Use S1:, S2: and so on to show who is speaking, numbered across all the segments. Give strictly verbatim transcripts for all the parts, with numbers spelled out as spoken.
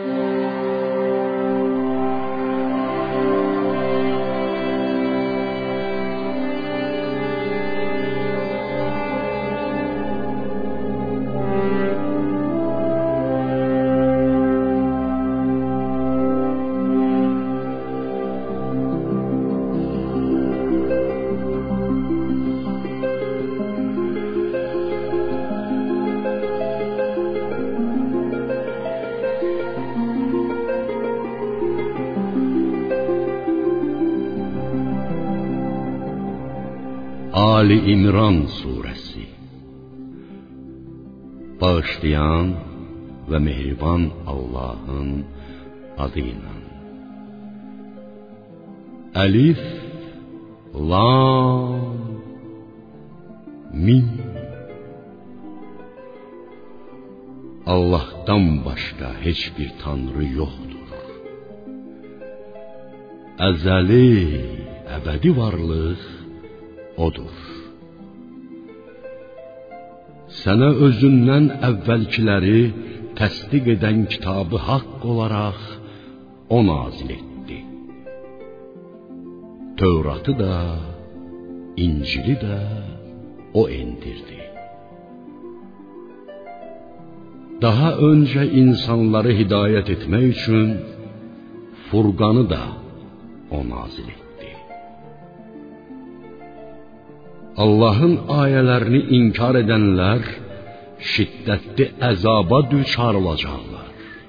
S1: Ali İmran suresi. Bağışlayan ve mehriban Allah'ın adıyla. Elif, Lam, Mim. Allah'tan başka hiçbir tanrı yoktur. Ezeli, ebedi varlık odur. Sənə özündən əvvəlkiləri təsdiq edən kitabı haqq olaraq o nazil etdi. Tövratı da, İncili də o endirdi. Daha öncə insanları hidayət etmək üçün Furqanı da o nazil etdi. Allah'ın ayələrini inkar edənlər şiddətli əzaba düçar olacaqlar.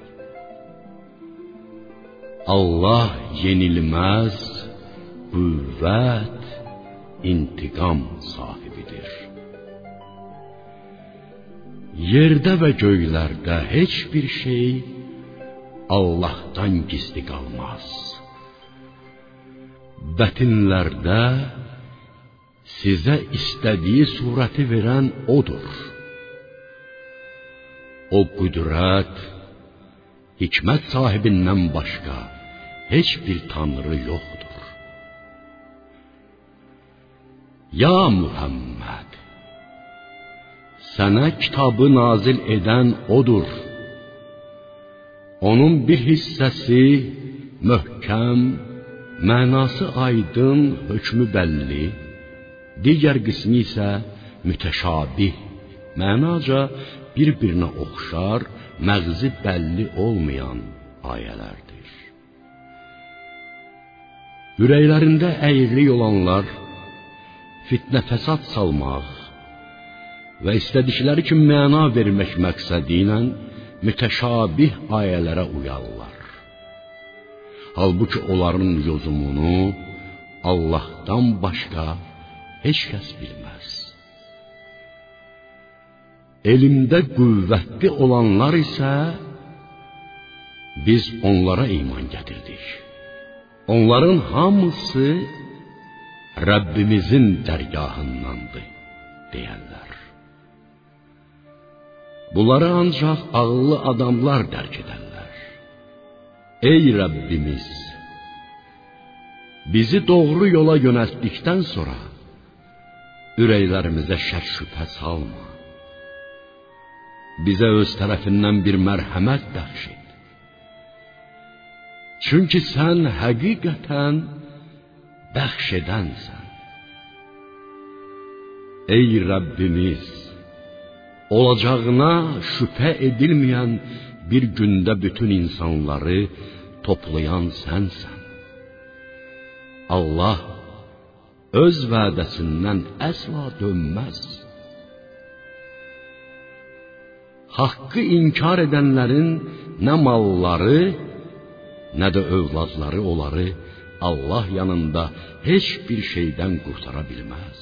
S1: Allah yenilməz, qüvvət, intiqam sahibidir. Yerdə və göylərdə heç bir şey Allah'tan gizli qalmaz. Bətinlərdə sizə istədiyi surəti verən odur. O qüdrət, hikmət sahibindən başqa heç bir tanrı yoxdur. Ya Muhammed, sənə kitabı nazil edən odur. Onun bir hissəsi möhkəm, mənası aydın, hökmü bəlli, digər qismi isə mütəşabih, mənaca bir-birinə oxşar, məğzi bəlli olmayan ayələrdir. Ürəklərində əyrilik olanlar fitnə fəsad salmaq və istədikləri kimi məna vermək məqsədi ilə mütəşabih ayələrə uyarlar. Halbuki onların yozumunu Allah'tan başqa heç kəs bilməz. Elmdə qüvvətli olanlar isə biz onlara iman gətirdik. Onların hamısı Rəbbimizin dərgahındandır deyərlər. Bunları ancaq ağıllı adamlar dərk edərlər. Ey Rəbbimiz, bizi doğru yola yönəltdikdən sonra ürəklərimizə şək şübhə salma. Bizə öz tərəfindən bir mərhəmət bəxş et. Çünki sən həqiqətən bəxş edənsən. Ey Rəbbimiz, olacağına şübhə edilməyən bir gündə bütün insanları toplayan sənsən. Allah öz vədəsindən əsla dönməz. Haqqı inkar edənlərin nə malları, nə də övladları onları Allah yanında heç bir şeydən qurtara bilməz.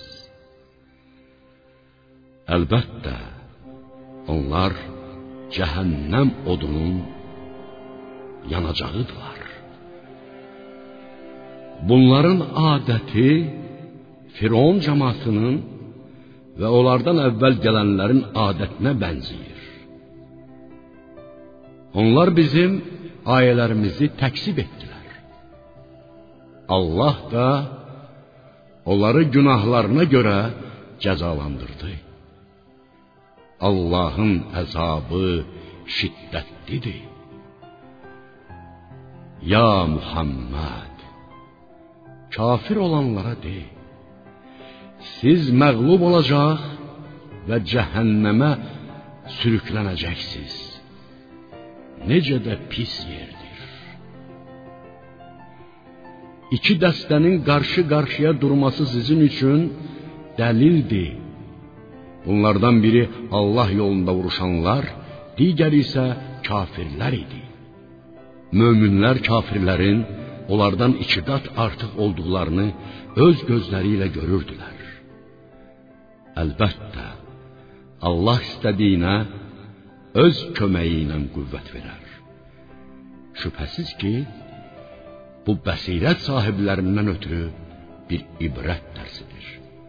S1: Əlbəttə, onlar cəhənnəm odunun yanacağıdırlar. Bunların adəti Firon cəmaatının və onlardan əvvəl gələnlərin adətinə bənzəyir. Onlar bizim ayələrimizi təksib etdilər. Allah da onları günahlarına görə cəzalandırdı. Allah'ın əzabı şiddətlidir. Ya Muhammed, kafir olanlara de, siz məğlub olacaq və cəhənnəmə sürüklənəcəksiniz. Necə də pis yerdir. İki dəstənin qarşı-qarşıya durması sizin üçün dəlildir. Bunlardan biri Allah yolunda vuruşanlar, digəri isə kafirlər idi. Möminlər kafirlərin onlardan iki qat artıq olduqlarını öz gözləri ilə görürdülər. Əlbəttə, Allah istədiyinə öz köməyi ilə qüvvət verər. Şübhəsiz ki, bu bəsirət sahiblərindən ötürü bir ibrət dərsidir.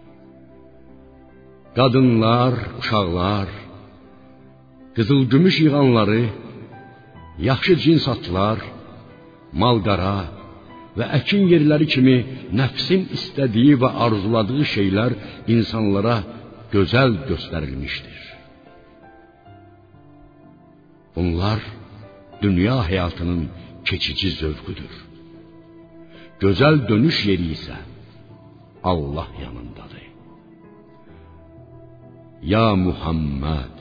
S1: Qadınlar, uşaqlar, qızıl-gümüş yığanları, yaxşı cins atlar, mal-qara və əkin yerləri kimi nəfsin istədiyi və arzuladığı şeylər insanlara gözəl göstərilmişdir. Bunlar dünya həyatının keçici zövqüdür. Gözəl dönüş yeri isə Allah yanındadır. Ya Muhammed,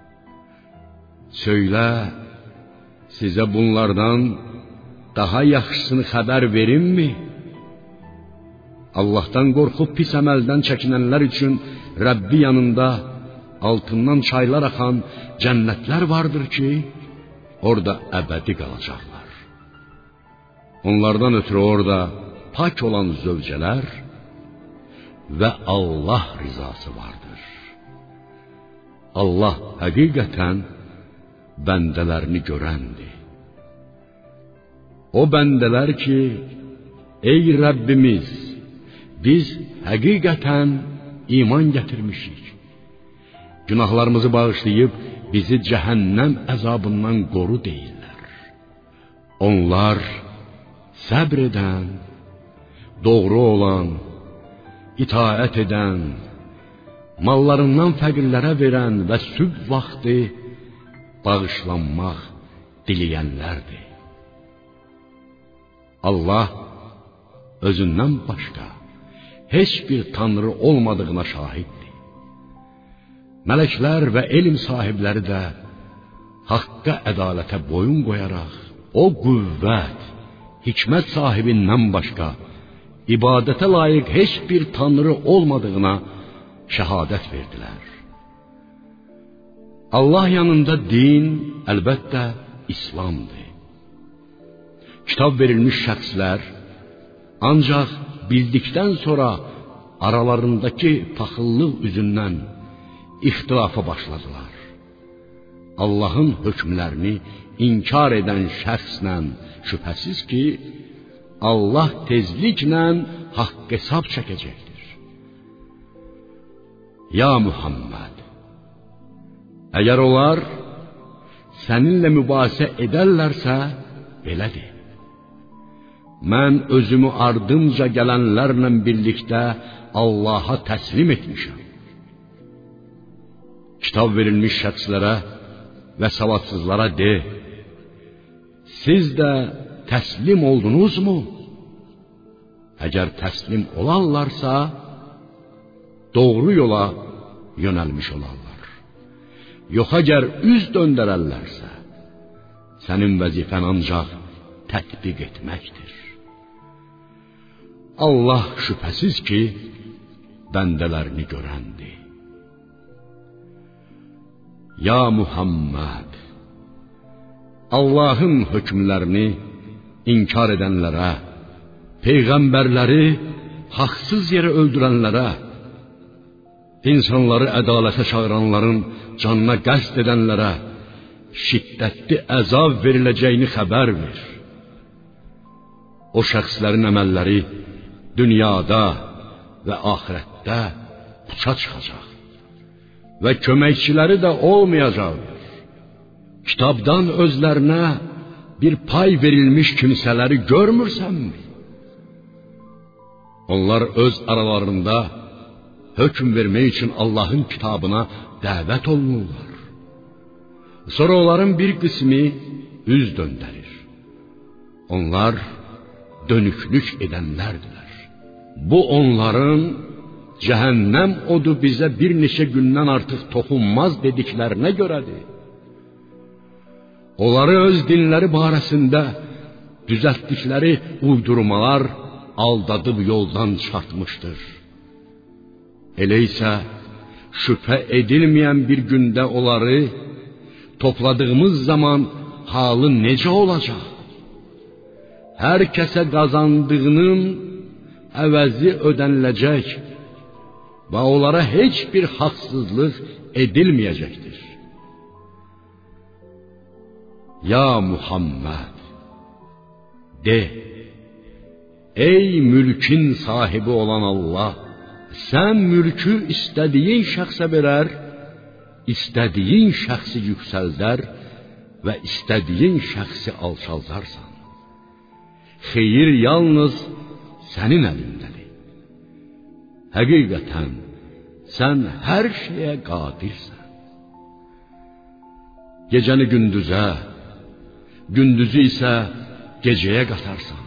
S1: söylə, sizə bunlardan daha yaxşısını xəbər verimmi? Allahdan qorxub pis əməldən çəkinənlər üçün Rəbbi yanında altından çaylar axan cənnətlər vardır ki, orada əbədi qalacaqlar. Onlardan ötürü orada pak olan zövcələr və Allah rizası vardır. Allah həqiqətən bəndələrini görəndir. O bəndələr ki, ey Rəbbimiz, biz həqiqətən iman gətirmişik. Günahlarımızı bağışlayıb bizi cəhənnəm əzabından qoru deyirlər. Onlar səbr edən, doğru olan, itaət edən, mallarından fəqirlərə verən və sübh vaxtı bağışlanmaq diləyənlərdir. Allah özündən başqa heç bir tanrı olmadığına şahiddir. Mələklər və elm sahibləri də haqqa, ədalətə boyun qoyaraq o qüvvət, hikmət sahibindən başqa ibadətə layiq heç bir tanrı olmadığına şəhadət verdilər. Allah yanında din əlbəttə İslamdır. Kitab verilmiş şəxslər ancaq bildikdən sonra aralarındakı paxıllıq üzündən ixtilafa başladılar. Allahın hökmlərini inkar edən şəxslə şübhəsiz ki, Allah tezliklə haqq hesab çəkəcəkdir. Ya Muhammed, əgər onlar səninlə mübahisə edərlərsə, belədir. Mən özümü ardımca gələnlərlə birlikdə Allaha təslim etmişəm. Kitab verilmiş şəxslərə və savadsızlara de, siz də təslim oldunuzmu? Əgər təslim olarlarsa, doğru yola yönəlmiş olarlar. Yox, əgər üz döndərərlərsə, sənin vəzifən ancaq tətbiq etməkdir. Allah şübhəsiz ki, bəndələrini görəndir. Ya Muhammed, Allahın hökmlərini inkar edənlərə, peyğəmbərləri haqsız yerə öldürənlərə, insanları ədalətə çağıranların canına qəsd edənlərə şiddətli əzab veriləcəyini xəbər ver. O şəxslərin əməlləri dünyada və axirətdə puça çıxacaq və köməkçiləri də olmayacaqdır. Kitabdan özlərinə bir pay verilmiş kimsələri görmürsənmi? Onlar öz aralarında hökm vermək üçün Allahın kitabına dəvət olunurlar. Sonra onların bir qismi üz döndərir. Onlar dönüklük edənlərdirlər. Bu onların cəhənnəm odu bizə bir neçə gündən artıq toxunmaz dediklərinə görədir. Onları öz dinləri barəsində düzəltdikləri uydurmalar aldadıb yoldan çıxartmışdır. Elə isə şübhə edilməyən bir gündə onları topladığımız zaman halı necə olacaq? Hər kəsə qazandığının əvəzi ödəniləcək və onlara heç bir haqsızlıq edilməyəcəkdir. Ya Muhammed, de, ey mülkün sahibi olan Allah, sən mülkü istədiyin şəxsə verər, istədiyin şəxsi yüksəldər və istədiyin şəxsi alçaldarsan. Xeyir yalnız sənin əlindədir. Həqiqətən sən hər şeyə qadirsən. Gecəni gündüzə, gündüzü isə gecəyə qatarsan.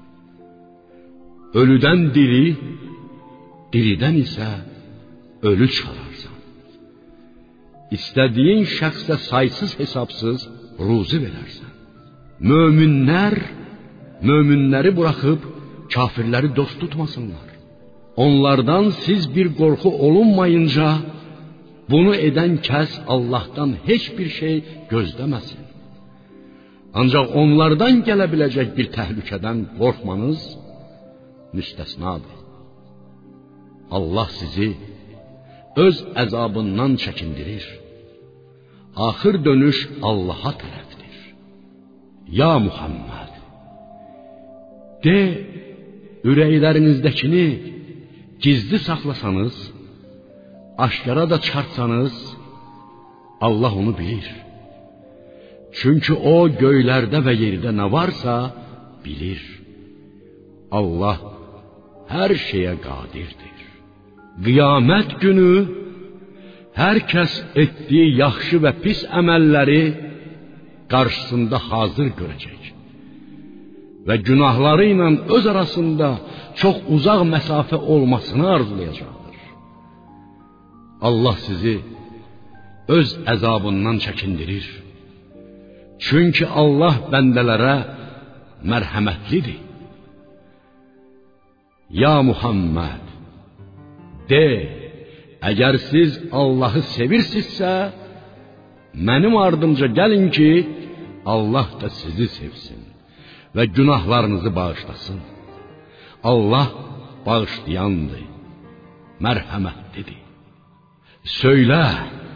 S1: Ölüdən diri, diridən isə ölü çıxararsan. İstədiyin şəxsə saysız hesabsız ruzi verərsən. Möminlər möminləri buraxıb kafirləri dost tutmasınlar. Onlardan siz bir qorxu olunmayınca bunu edən kəs Allahdan heç bir şey gözləməsin. Ancaq onlardan gələ biləcək bir təhlükədən qorxmanız müstəsnadır. Allah sizi öz əzabından çəkindirir. Axır dönüş Allaha tərəfdir. Ya Muhammed, de, ürəklərinizdəkini gizli saxlasanız, aşkara da çıxartsanız, Allah onu bilir. Çünki o göylərdə və yerdə nə varsa bilir. Allah hər şeyə qadirdir. Qiyamət günü hər kəs etdiyi yaxşı və pis əməlləri qarşısında hazır görəcək və günahları ilə öz arasında çox uzaq məsafə olmasını arzulayacaqdır. Allah sizi öz əzabından çəkindirir. Çünki Allah bəndələrə mərhəmətlidir. Ya Muhammed, de, əgər siz Allahı sevirsinizsə, mənim ardımca gəlin ki, Allah da sizi sevsin və günahlarınızı bağışlasın. Allah bağışlayandır, mərhəmətlidir. Söylə,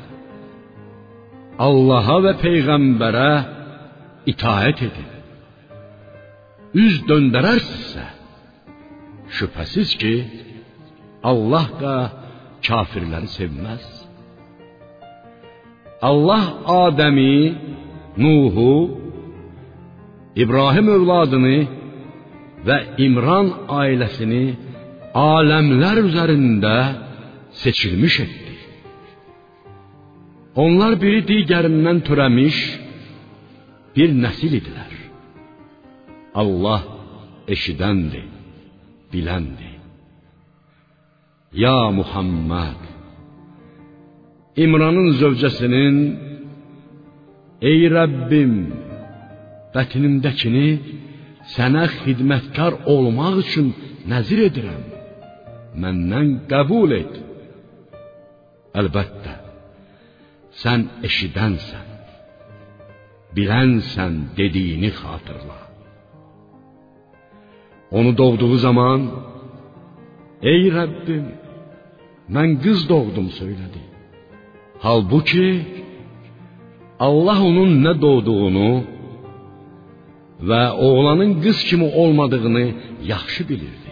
S1: Allaha və Peyğəmbərə itaət edin. Üz döndərərsinizsə, şübhəsiz ki, Allah da kafirləri sevməz. Allah Adəmi, Nuhu, İbrahim övladını və İmran ailəsini aləmlər üzərində seçilmiş etdi. Onlar biri digərindən törəmiş bir nəsil idilər. Allah eşidəndir, biləndir. Ya Muhammed, İmranın zövcəsinin, ey Rəbbim, bətnimdəkini sənə xidmətkar olmaq üçün nəzir edirəm, məndən qəbul et. Əlbəttə, sən eşidənsən, bilənsən dediyini xatırla. Onu doğduğu zaman, ey Rəbbim, mən qız doğdum söylədi. Halbuki, Allah onun nə doğduğunu və oğlanın qız kimi olmadığını yaxşı bilirdi.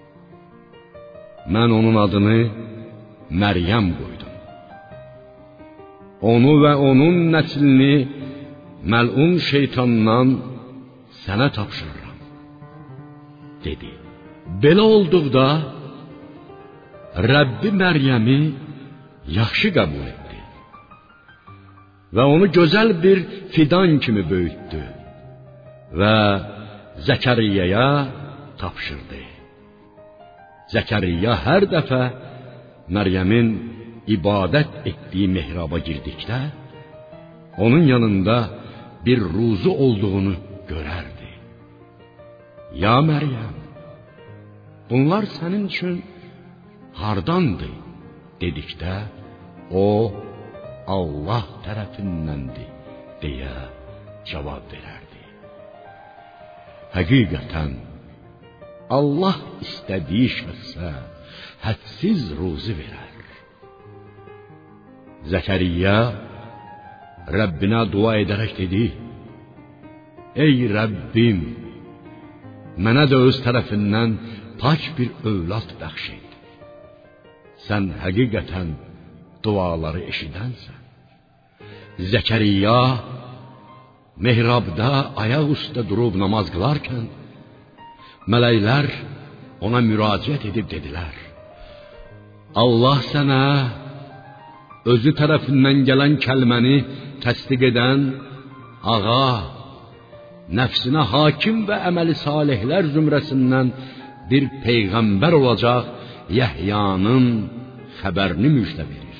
S1: Mən onun adını Məryəm qoydum. Onu və onun nəslini məlun şeytandan sənə tapşırıram, dedi. Belə olduqda, Rəbbi Məryəmi yaxşı qəbul etdi və onu gözəl bir fidan kimi böyütdü və Zəkariyaya tapşırdı. Zəkariya hər dəfə Məryəmin ibadət etdiyi mehraba girdikdə, onun yanında bir ruzu olduğunu görərdi. Ya Məryəm, bunlar sənin üçün hardandır dedikdə, o Allah tərəfindəndir deyə cavab verərdi. Həqiqətən Allah istədiyi şəxsə hədsiz ruzi verər. Zəkariya Rəbbinə dua edərək dedi: Ey Rəbbim, mənə də öz tərəfindən pak bir övlad bəxş et. Sən həqiqətən duaları eşidənsən. Zəkariya mehrabda ayaq üstə durub namaz qılarkən, mələklər ona müraciət edib dedilər: Allah sənə özü tərəfindən gələn kəlməni təsdiq edən ağa, nəfsinə hakim və əməli salihlər zümrəsindən bir peyğəmbər olacaq Yəhyanın xəbərini müjdə verir.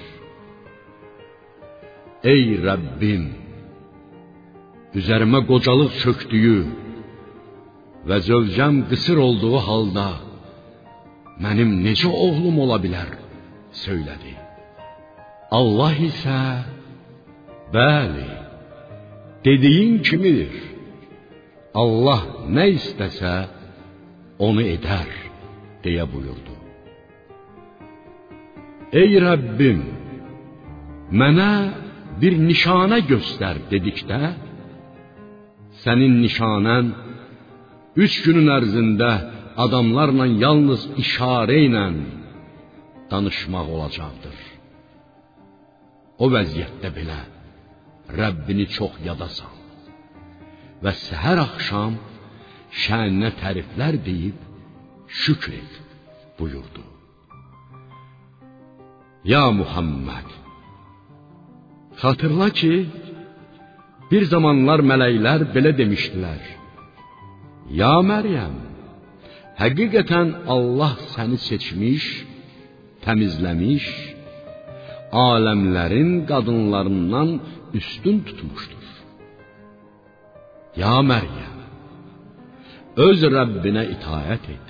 S1: Ey Rəbbim, üzərimə qocalıq çöktüyü və zövcəm qısır olduğu halda mənim necə oğlum ola bilər söylədi. Allah isə bəli, dediyin kimidir. Allah nə istəsə onu edər deyə buyurdu. Ey Rəbbim, mənə bir nişanə göstər dedikdə, sənin nişanən üç günün ərzində adamlarla yalnız işarə ilə danışmaq olacaqdır. O vəziyyətdə belə Rəbbini çox yada sal və səhər axşam şəninə təriflər deyib şükr et buyurdu. Ya Muhammed, xatırla ki, bir zamanlar mələklər belə demişdilər: Ya Məryəm, həqiqətən Allah səni seçmiş, təmizləmiş, aləmlərin qadınlarından üstün tutmuşdur. Ya Məryəm, öz Rəbbinə itaət et.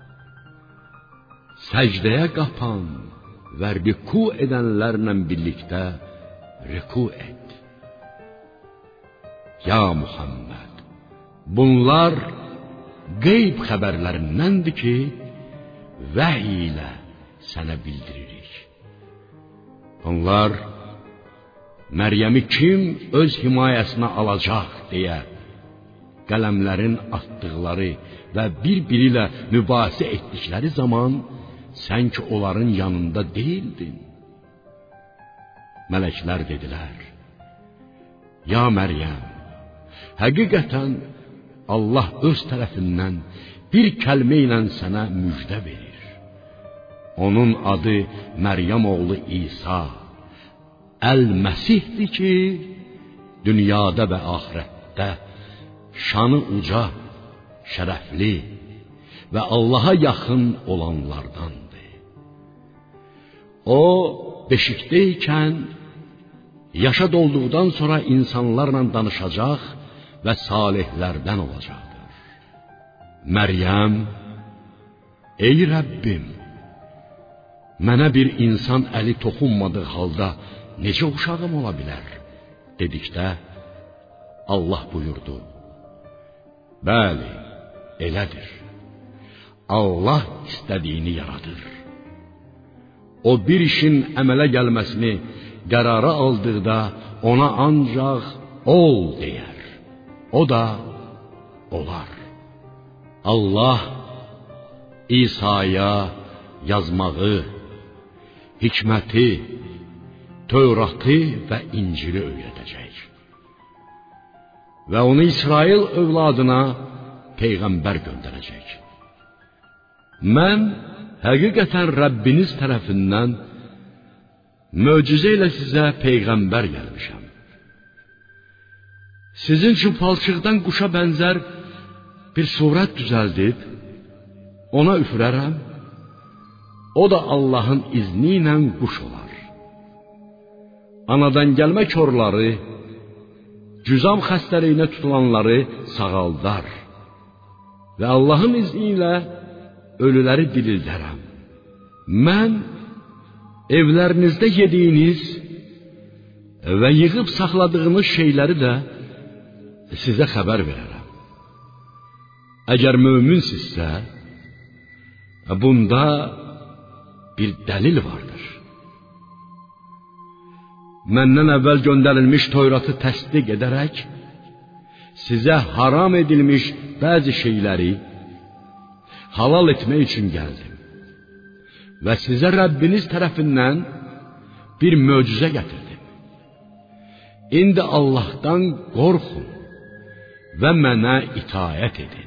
S1: Səcdəyə qapan və rüku edənlərlə birlikdə rüku et. Ya Muhammed, bunlar qeyb xəbərlərindəndir ki, vəhy ilə sənə bildiririk. Onlar Məryəmi kim öz himayəsinə alacaq deyə qələmlərin atdıqları və bir-biri ilə mübahisə etdikləri zaman sən ki onların yanında deyildin. Mələklər dedilər: Ya Məryəm, həqiqətən Allah öz tərəfindən bir kəlmə ilə sənə müjdə verir. Onun adı Məryəm oğlu İsa, Əl-Məsihdir ki, dünyada və axirətdə şanı uca, şərəfli və Allaha yaxın olanlardandır. O, beşikdəykən yaşa dolduqdan sonra insanlarla danışacaq və salihlərdən olacaqdır. Məryəm, ey Rəbbim, mənə bir insan əli toxunmadığı halda necə uşağım ola bilər dedikdə, Allah buyurdu: Bəli, elədir. Allah istədiyini yaradır. O bir işin əmələ gəlməsini qərara aldıqda ona ancaq ol deyər. O da olar. Allah İsa'ya yazmağı, hikməti, Tövratı və İncili öyrədəcək. Və onu İsrail övladına peyğəmbər göndərəcək. Mən həqiqətən Rəbbiniz tərəfindən möcüzə ilə sizə peyğəmbər gəlmişəm. Sizin üçün palçıqdan quşa bənzər bir surət düzəldib ona üfürərəm. O da Allahın izni ilə quş olar. Anadan gəlmə körləri, cüzam xəstəliyinə tutulanları sağaldar və Allahın izni ilə ölüləri dirildərəm. Mən evlərinizdə yediyiniz və yığıb saxladığınız şeyləri də sizə xəbər verərəm. Əgər möminsinizsə, bunda bir dəlil vardır. Məndən əvvəl göndərilmiş Tövratı təsdiq edərək, sizə haram edilmiş bəzi şeyləri halal etmək üçün gəldim. Və sizə Rəbbiniz tərəfindən bir möcüzə gətirdim. İndi Allahdan qorxun və mənə itaət edin.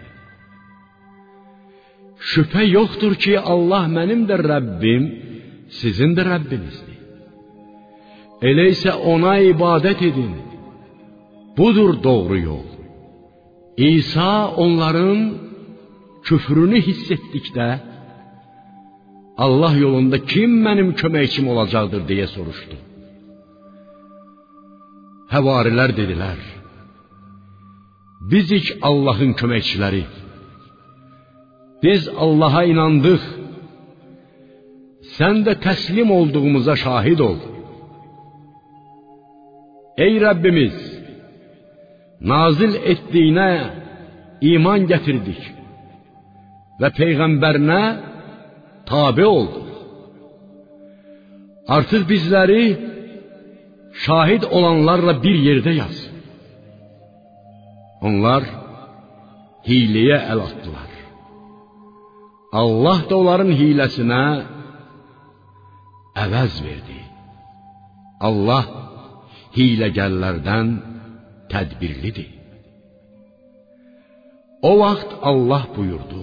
S1: Şübhə yoxdur ki, Allah mənim də Rəbbim, sizin də Rəbbinizdir. Elə isə ona ibadət edin. Budur doğru yol. İsa onların küfrünü hiss etdikdə, Allah yolunda kim mənim köməkçim olacaqdır deyə soruşdu. Həvarilər dedilər, bizik Allahın köməkçiləri. Biz Allaha inandıq. Sən də təslim olduğumuza şahid ol. Ey Rəbbimiz, nazil etdiyinə iman gətirdik və Peyğəmbərinə tabe olduq. Artıq bizləri şahid olanlarla bir yerdə yaz. Onlar hiləyə əl atdılar. Allah da onların hiləsinə əvəz verdi. Allah hiləgərlərdən tədbirlidir. O vaxt Allah buyurdu: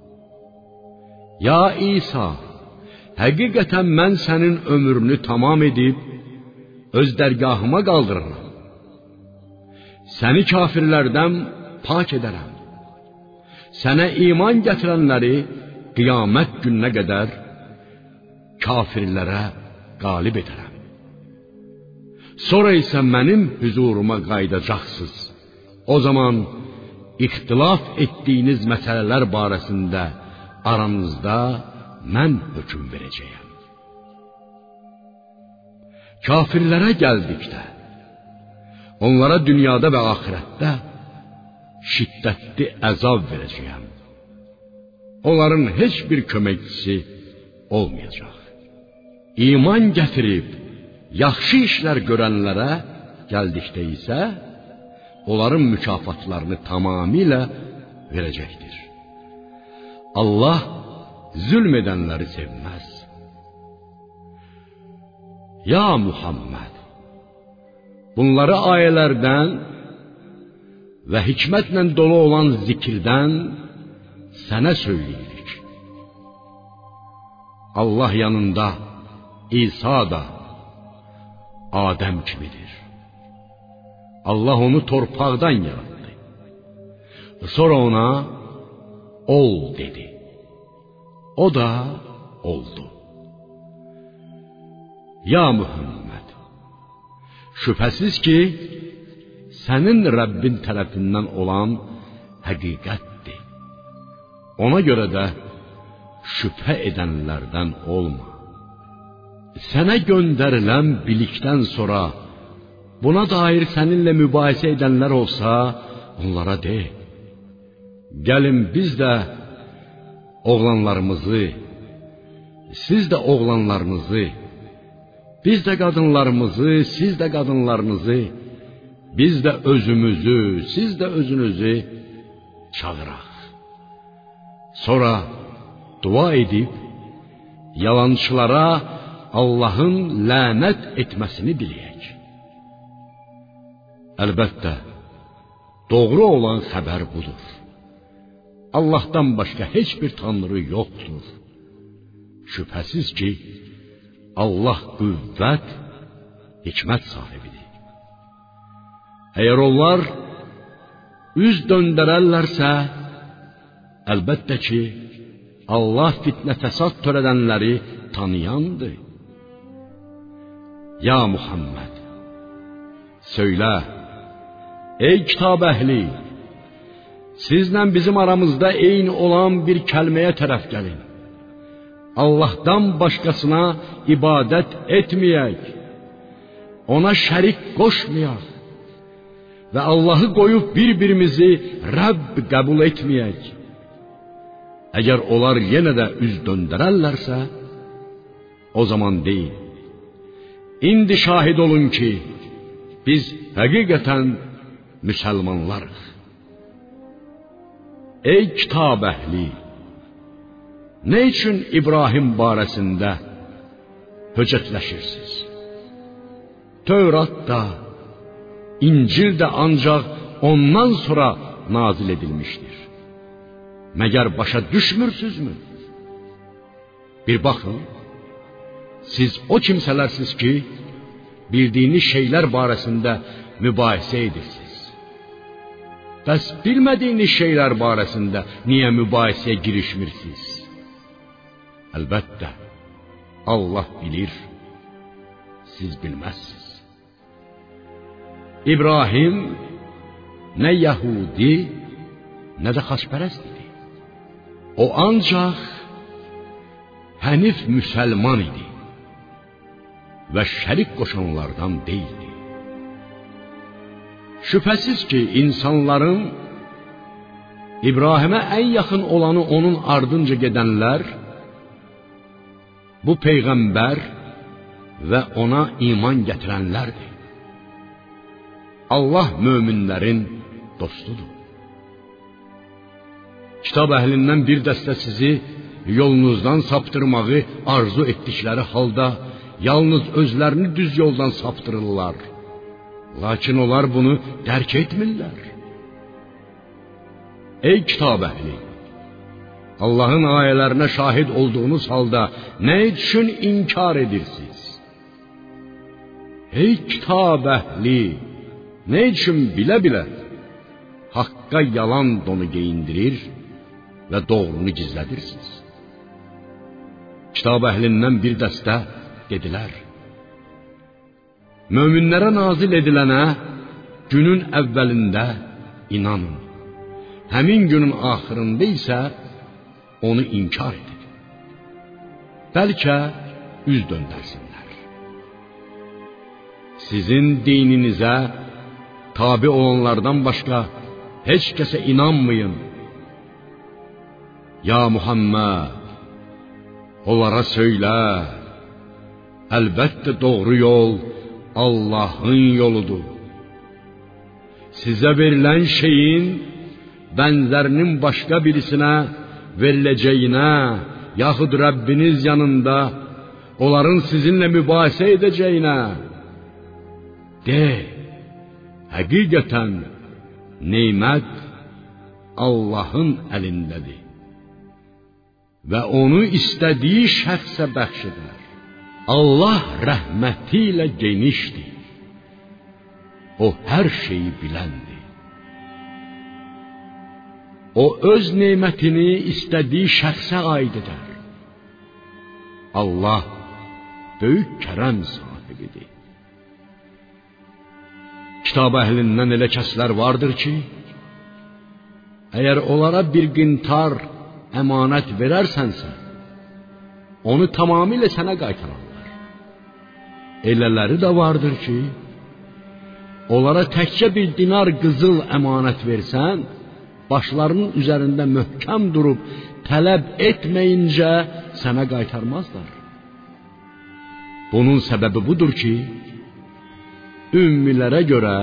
S1: Ya İsa, həqiqətən mən sənin ömrünü tamam edib öz dərgahıma qaldırıram. Səni kafirlərdən pak edərəm. Sənə iman gətirənləri qiyamət gününə qədər kafirlərə qalib edərəm. Sonra isə mənim huzuruma qayıdacaqsınız. O zaman ixtilaf etdiyiniz məsələlər barəsində aranızda mən hökm verəcəyəm. Kafirlərə gəldikdə, onlara dünyada və axirətdə şiddətli əzab verəcəyəm. Onların heç bir köməkçisi olmayacaq. İman gətirib yaxşı işlər görənlərə gəldikdə isə onların mükafatlarını tamamilə verəcəkdir. Allah zülm edənləri sevməz. Ya Muhammed, bunları ayələrdən və hikmətlə dolu olan zikirdən sənə söyləyirik. Allah yanında İsa da Adəm kimidir. Allah onu torpaqdan yarattı. Sonra ona ol dedi. O da oldu. Ya Muhammed, şübhəsiz ki, sənin Rəbbin tərəfindən olan həqiqətdir. Ona görə də şübhə edənlərdən olma. Sənə göndərilən bilikdən sonra buna dair səninlə mübahisə edənlər olsa, onlara de: gəlin biz də oğlanlarımızı, siz də oğlanlarınızı, biz də qadınlarımızı, siz də qadınlarınızı, biz də özümüzü, siz də özünüzü çağıraq. Sonra dua edib yalançılara Allahın lənət etməsini diləyək. Əlbəttə, doğru olan xəbər budur. Allahdan başqa heç bir tanrı yoxdur. Şübhəsiz ki, Allah qüvvət, hikmət sahibidir. Əgər onlar üz döndərərlərsə, Əlbəttə ki, Allah fitnə fəsad törədənləri tanıyandır. Ya Muhammed, söylə, ey kitab əhli, sizlə bizim aramızda eyni olan bir kəlməyə tərəf gəlin. Allahdan başqasına ibadət etməyək, ona şərik qoşmayaq və Allahı qoyub bir-birimizi Rəbb qəbul etməyək. Əgər onlar yenə də üz döndərərlərsə, o zaman deyin, indi şahid olun ki, biz həqiqətən müsəlmanlarıq. Ey kitab əhli, nə üçün İbrahim barəsində höccətləşirsiniz? Tövrat da, İncil də ancaq ondan sonra nazil edilmişdir. Məgər başa düşmürsünüzmü? Bir baxın, siz o kimsələrsiniz ki, bildiyiniz şeylər barəsində mübahisə edirsiniz. Bəs bilmədiyiniz şeylər barəsində niyə mübahisəyə girişmirsiniz? Əlbəttə, Allah bilir, siz bilməzsiniz. İbrahim nə Yahudi, nə də xaçpərəst idi. O ancaq hənif müsəlman idi və şərik qoşanlardan deyildi. Şübhəsiz ki, insanların İbrahimə ən yaxın olanı onun ardınca gedənlər, bu peyğəmbər və ona iman gətirənlərdir. Allah möminlərin dostudur. Kitab əhlindən bir dəstə sizi yolunuzdan saptırmağı arzu etdikləri halda, yalnız özlərini düz yoldan saptırırlar. Lakin onlar bunu dərk etmirlər. Ey kitab əhli! Allahın ayələrinə şahid olduğunuz halda nə üçün inkar edirsiniz? Ey kitab əhli! Nə üçün bilə-bilə haqqa yalan donu geyindirir və doğrunu gizlədirsiniz? Kitab əhlindən bir dəstə dedilər, möminlərə nazil edilənə günün əvvəlində inanın, həmin günün axırında isə onu inkar edin. Bəlkə üz döndərsinlər. Sizin dininizə tabi olanlardan başqa heç kəsə inanmayın. Ya Muhammed, onlara söylə, əlbəttə doğru yol Allahın yoludur. Sizə verilən şeyin bənzərinin başqa birisinə veriləcəyinə, yaxud Rəbbiniz yanında onların sizinlə mübahisə edəcəyinə de, həqiqətən nemət Allahın əlindədir və onu istədiyi şəxsə bəxş edər. Allah rəhməti ilə genişdir. O hər şeyi biləndir. O öz nemətini istədiyi şəxsə aid edər. Allah böyük kərəm sahibidir. Kitab əhlindən elə kəslər vardır ki, əgər onlara bir qintar əmanət verərsənsə, onu tamamilə sənə qaytararlar. Elələri də vardır ki, onlara təkcə bir dinar qızıl əmanət versən, başlarının üzərində möhkəm durub tələb etməyincə sənə qaytarmazlar. Bunun səbəbi budur ki, ümmilərə görə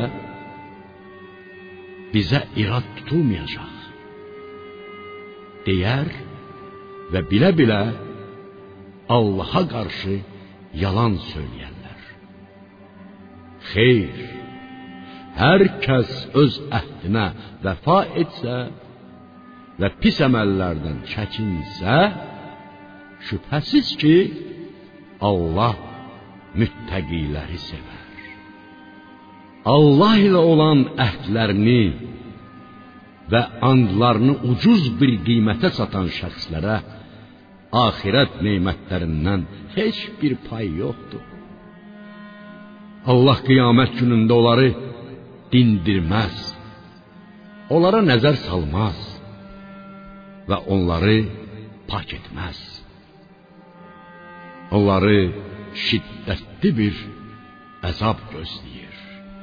S1: bizə irad tutulmayacaq deyər və bilə-bilə Allaha qarşı yalan söyləyərlər. Xeyr, hər kəs öz əhdinə vəfa etsə və pis əməllərdən çəkinsə, şübhəsiz ki, Allah müttəqiləri sevər. Allah ilə olan əhdlərini və andlarını ucuz bir qiymətə satan şəxslərə axirət nemətlərindən heç bir pay yoxdur. Allah qiyamət günündə onları dindirməz, onlara nəzər salmaz və onları pak etməz. Onları şiddətli bir əzab gözləyir.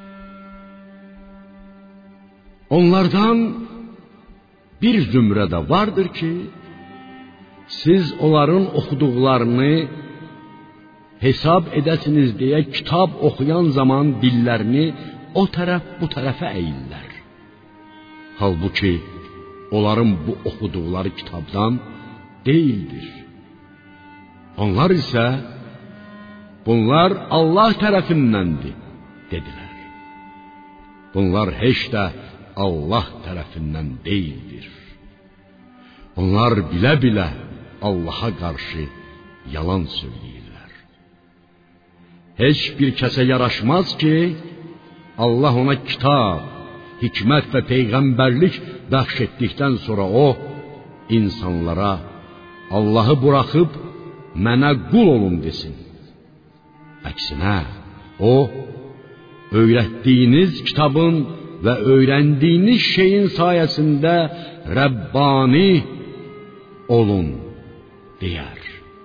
S1: Onlardan bir zümrə də vardır ki, siz onların oxuduqlarını hesab edəsiniz deyə kitab oxuyan zaman dillərini o tərəf bu tərəfə əyirlər. Halbuki onların bu oxuduqları kitabdan deyildir. Onlar isə bunlar Allah tərəfindəndir dedilər. Bunlar heç də Allah tərəfindən deyildir. Onlar bilə-bilə Allaha qarşı yalan söyləyirlər. Heç bir kəsə yaraşmaz ki, Allah ona kitab, hikmət və peyğəmbərlik bəxş etdikdən sonra o, insanlara Allahı buraxıb mənə qul olun desin. Əksinə, o, öyrətdiyiniz kitabın və öyrəndiyiniz şeyin sayəsində Rəbbani olun deyər.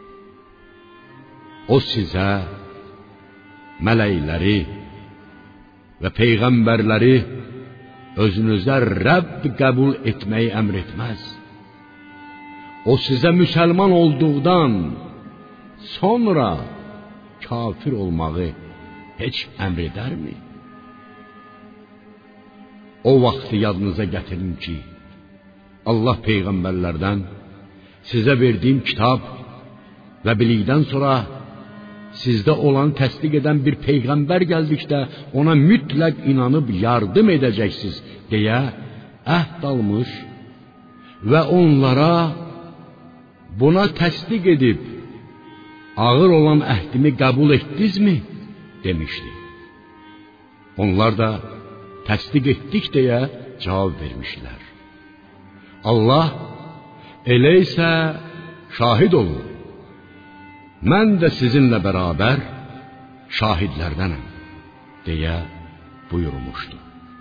S1: O sizə mələkləri və peyğəmbərləri özünüzə Rəbb qəbul etməyi əmr etməz. O sizə müsəlman olduqdan sonra kafir olmağı heç əmr edərmi? O vaxtı yadınıza gətirin ki, Allah peyğəmbərlərdən sizə verdiyim kitab və bilikdən sonra sizdə olan təsdiq edən bir peyğəmbər gəldikdə ona mütləq inanıb yardım edəcəksiniz deyə əhd almış və onlara buna təsdiq edib ağır olan əhdimi qəbul etdinizmi demişdi. Onlar da təsdiq etdik deyə cavab vermişlər. Allah elə isə şahid olun. Mən də sizinlə bərabər şahidlərdənəm deyə buyurmuşdu.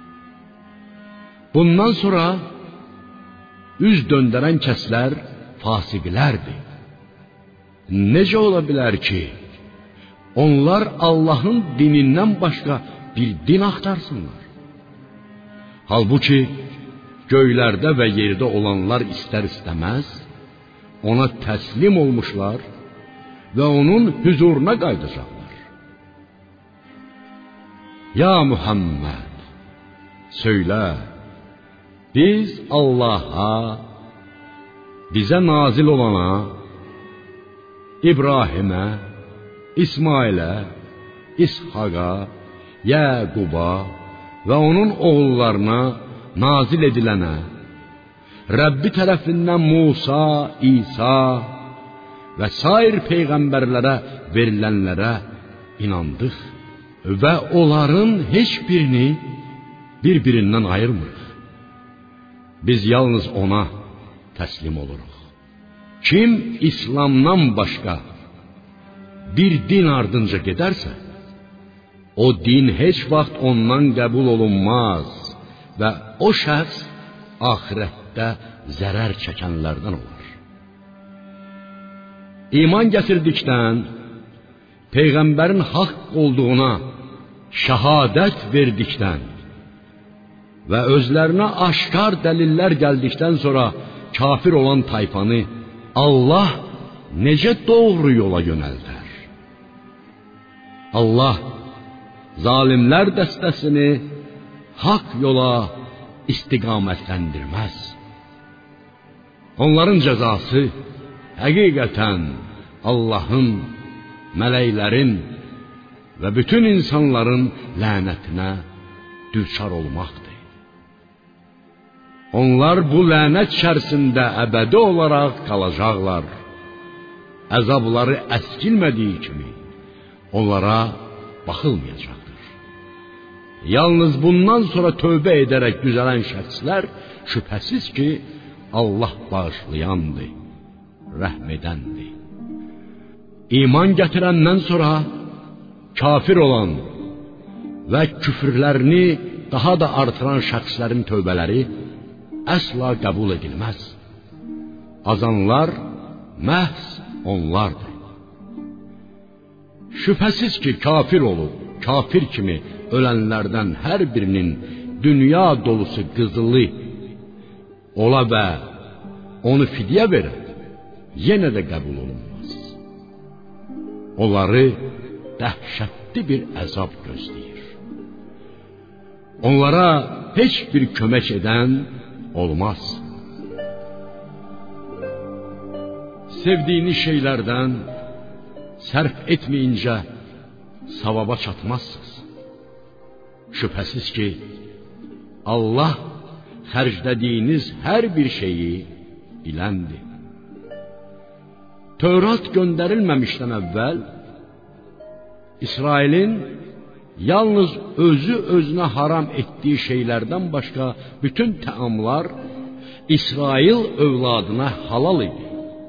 S1: Bundan sonra üz döndərən kəslər fasiqlərdir. Necə ola bilər ki, onlar Allahın dinindən başqa bir din axtarsınlar? Halbuki göylərdə və yerdə olanlar istər istəməz ona təslim olmuşlar və onun huzuruna qayıdacaqlar. Ya Muhammed, söylə, biz Allaha, bizə nazil olana, İbrahimə, İsmailə, İshaqa, Yaquba və onun oğullarına nazil edilənə, Rəbbi tərəfindən Musa, İsa və sair peyğəmbərlərə verilənlərə inandıq və onların heç birini bir-birindən ayırmırıq. Biz yalnız ona təslim oluruq. Kim İslamdan başqa bir din ardınca gedərsə, o din heç vaxt ondan qəbul olunmaz və o şəxs axirətdə zərər çəkənlərdən olur. İman gətirdikdən, peyğəmbərin haqq olduğuna şəhadət verdikdən və özlərinə aşkar dəlillər gəldikdən sonra kafir olan tayfanı Allah necə doğru yola yönəldər? Allah zalimlər dəstəsini haqq yola istiqamətləndirməz. Onların cəzası həqiqətən Allahın, mələklərin və bütün insanların lənətinə düçar olmaqdır. Onlar bu lənət içərisində əbədi olaraq qalacaqlar. Əzabları əskilmədiyi kimi onlara baxılmayacaqdır. Yalnız bundan sonra tövbə edərək düzələn şəxslər şübhəsiz ki, Allah bağışlayandır, rəhm edəndir. İman gətirəndən sonra kafir olan və küfrlərini daha da artıran şəxslərin tövbələri əsla qəbul edilməz. Azanlar məhz onlardır. Şübhəsiz ki, kafir olub, kafir kimi ölənlərdən hər birinin dünya dolusu qızılı ola və onu fidyə verər, yenə də qəbul olunmaz. Onları dəhşətli bir əzab gözləyir. Onlara heç bir kömək edən olmaz. Sevdiyiniz şeylərdən sərf etməyincə savaba çatmazsınız. Şübhəsiz ki, Allah xərclədiyiniz hər bir şeyi biləndir. Tövrat göndərilməmişdən əvvəl İsrailin yalnız özü özünə haram etdiyi şeylərdən başqa bütün təamlar İsrail övladına halal idi.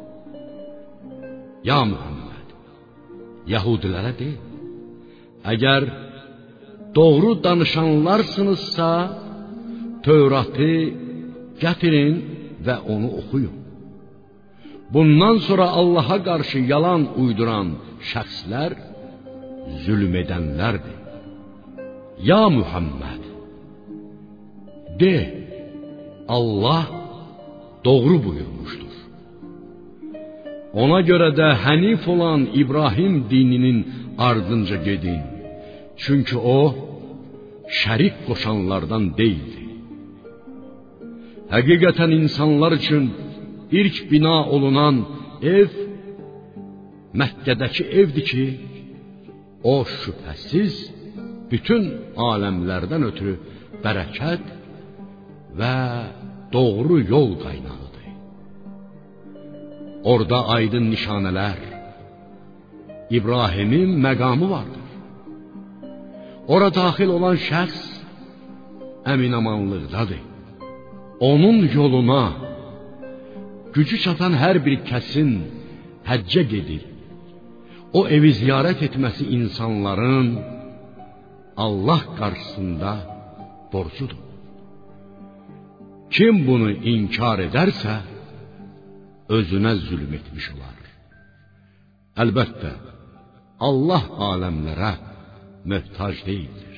S1: Ya Muhammed, Yahudilərə deyil, əgər doğru danışanlarsınızsa, Tövratı gətirin və onu oxuyun. Bundan sonra Allaha qarşı yalan uyduran şəxslər zülm edənlərdir. Ya Muhammed, de, Allah doğru buyurmuşdur. Ona görə də hənif olan İbrahim dininin ardınca gedin. Çünki o, şərik qoşanlardan deyildi. Həqiqətən insanlar üçün ilk bina olunan ev Məkkədəki evdir ki, o şübhəsiz bütün aləmlərdən ötürü bərəkət və doğru yol qaynağıdır. Orada aydın nişanələr, İbrahimin məqamı vardır. Ora daxil olan şəxs əminamanlıqdadır. Onun yoluna gücü çatan hər bir kəsin həccə gedir. O evi ziyarət etməsi insanların Allah qarşısında borcudur. Kim bunu inkar edərsə, özünə zülm etmiş olar. Əlbəttə, Allah aləmlərə möhtac deyildir.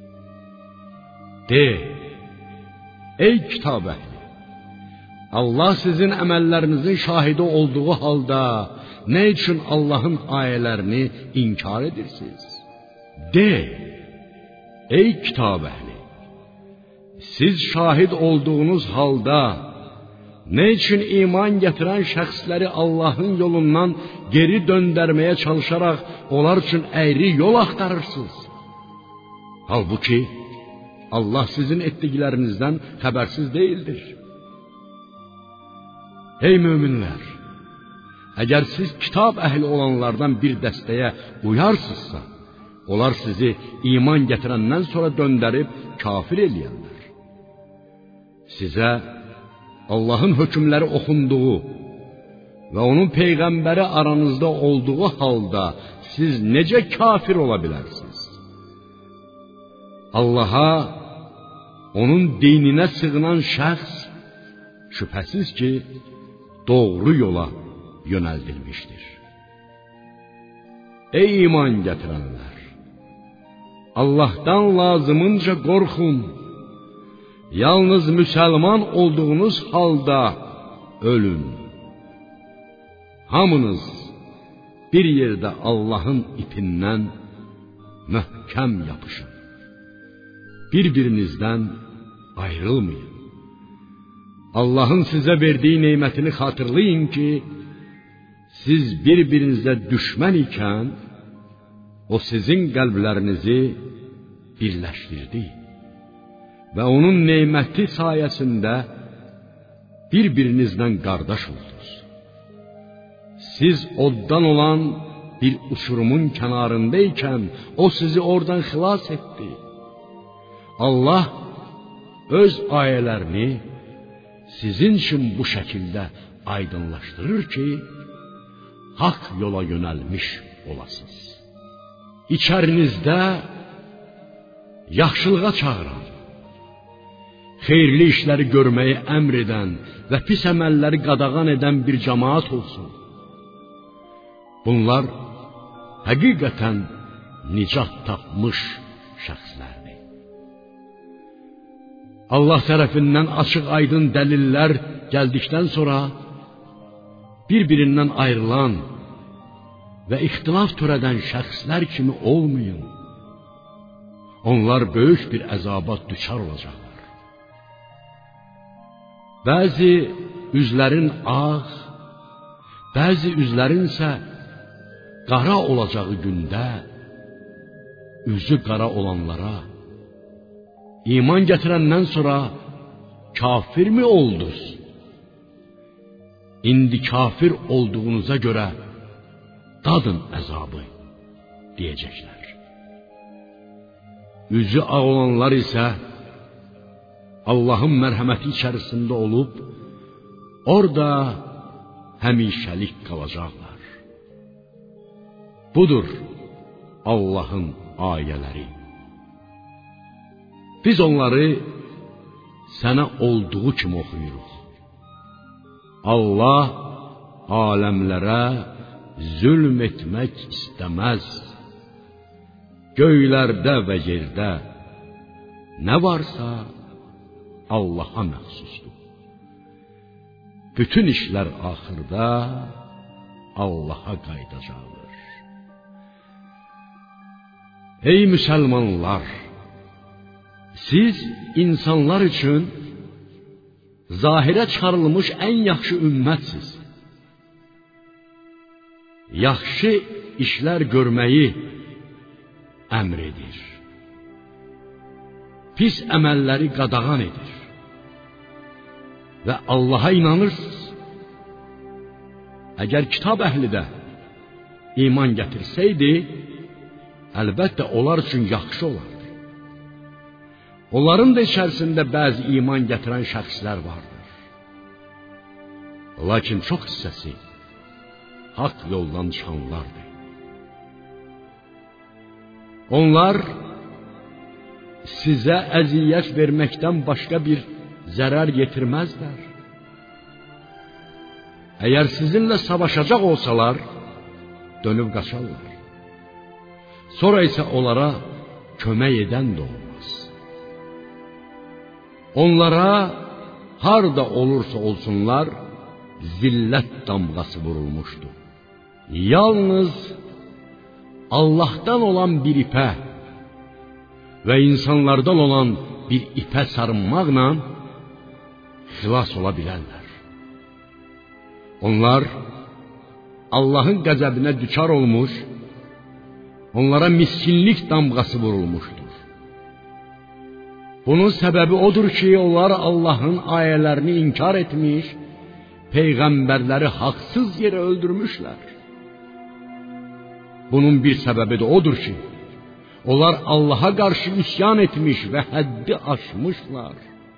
S1: De, ey kitab əhli, Allah sizin əməllərinizin şahidi olduğu halda nə üçün Allahın ayələrini inkar edirsiniz? De, ey kitab əhli, siz şahid olduğunuz halda nə üçün iman gətirən şəxsləri Allahın yolundan geri döndərməyə çalışaraq onlar üçün əyri yol axtarırsınız? Halbuki Allah sizin etdiklərinizdən xəbərsiz deyildir. Ey möminlər! Əgər siz kitab əhli olanlardan bir dəstəyə uyarsınızsa, onlar sizi iman gətirəndən sonra döndərib kafir eləyərlər. Sizə Allahın hökmləri oxunduğu və onun peyğəmbəri aranızda olduğu halda siz necə kafir ola bilərsiniz? Allaha, onun dininə sığınan şəxs şübhəsiz ki, doğru yola yönəldilmişdir. Ey iman gətirənlər! Allahdan lazımınca qorxun. Yalnız müsəlman olduğunuz halda ölün. Hamınız bir yerdə Allahın ipindən möhkəm yapışın. Bir-birinizdən ayrılmayın. Allahın sizə verdiyi neymətini xatırlayın ki, siz bir-birinizə düşmən ikən, o sizin qəlblərinizi birləşdirdi və onun neyməti sayəsində bir-birinizdən qardaş oldunuz. Siz oddan olan bir uçurumun kənarındaykən, o sizi oradan xilas etdi. Allah öz ayələrini sizin üçün bu şəkildə aydınlaşdırır ki, haqq yola yönəlmiş olasınız. İçərinizdə yaxşılığa çağıran, xeyirli işləri görməyi əmr edən və pis əməlləri qadağan edən bir cəmaət olsun. Bunlar həqiqətən nicat tapmış şəxslərdir. Allah tərəfindən açıq-aydın dəlillər gəldikdən sonra bir-birindən ayrılan və ixtilaf törədən şəxslər kimi olmayın. Onlar böyük bir əzaba düçar olacaqlar. Bəzi üzlərin ağ, bəzi üzlərin isə qara olacağı gündə üzü qara olanlara iman gətirəndən sonra kafirmi oldunuz? İndi kafir olduğunuza görə dadın əzabı deyəcəklər. Üzü ağ olanlar isə Allahın mərhəməti içərisində olub, orada həmişəlik qalacaqlar. Budur Allahın ayələri. Biz onları sənə olduğu kimi oxuyuruq. Allah aləmlərə zülm etmək istəməz. Göylərdə və yerdə nə varsa Allaha məxsusdur. Bütün işlər axırda Allaha qayıdacaqdır. Ey müsəlmanlar! Siz insanlar üçün zahirə çıxarılmış ən yaxşı ümmətsiz. Yaxşı işlər görməyi əmr edir. Pis əməlləri qadağan edir. Və Allaha inanırsınız. Əgər kitab əhli də iman gətirsəydi, əlbəttə onlar üçün yaxşı olardı. Onların da içərisində bəzi iman gətirən şəxslər vardır. Lakin çox hissəsi haqq yoldan çıxanlardır. Onlar sizə əziyyət verməkdən başqa bir zərər yetirməzlər. Əgər sizinlə savaşacaq olsalar, dönüb qaçarlar. Sonra isə onlara kömək edən də olmaz. Onlara harda olursa olsunlar, zillət damğası vurulmuşdur. Yalnız Allah'tan olan bir ipə və insanlardan olan bir ipə sarınmaqla xilas ola bilərlər. Onlar Allah'ın qəzəbinə düçar olmuş, onlara miskinlik damğası vurulmuşdur. Bunun səbəbi odur ki, onlar Allah'ın ayələrini inkar etmiş, peyğəmbərləri haqsız yerə öldürmüşlər. Bunun bir səbəbi də odur ki, onlar Allah'a qarşı üsyan etmiş və həddi aşmışlar.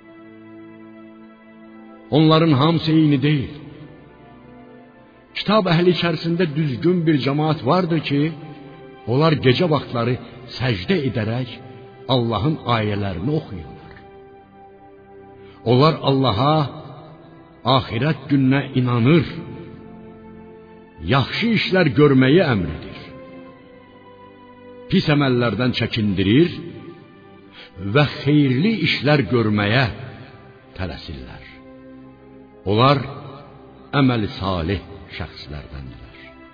S1: Onların hamısı eyni deyil. Kitab əhli içərisində düzgün bir cəmaət vardır ki, onlar gecə vaxtları səcdə edərək Allah'ın ayələrini oxuyurlar. Onlar Allah'a, axirət gününə inanır, yaxşı işlər görməyi əmr edir. Pis əməllərdən çəkindirir və xeyirli işlər görməyə tələsirlər. Onlar əməli salih şəxslərdəndirlər.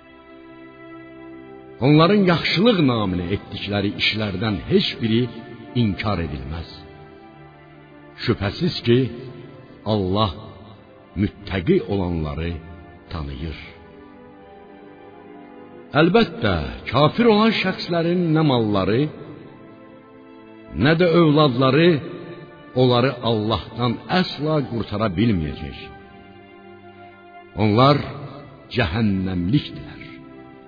S1: Onların yaxşılıq naminə etdikləri işlərdən heç biri inkar edilməz. Şübhəsiz ki, Allah müttəqi olanları tanıyır. Əlbəttə, kafir olan şəxslərin nə malları, nə də övladları onları Allah'tan əsla qurtara bilməyəcək. Onlar cəhənnəmlikdirlər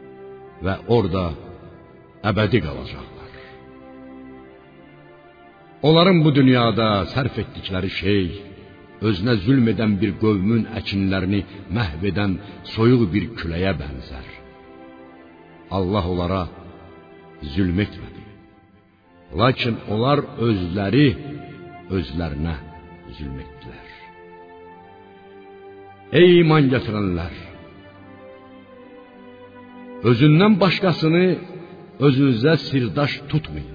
S1: və orada əbədi qalacaqlar. Onların bu dünyada sərf etdikləri şey, özünə zülm edən bir qövmün əkinlərini məhv edən soyuq bir küləyə bənzər. Allah onlara zülm etmədi. Lakin onlar özləri özlərinə zülm etdilər. Ey iman gətirənlər! Özündən başqasını özünüzə sirdaş tutmayın.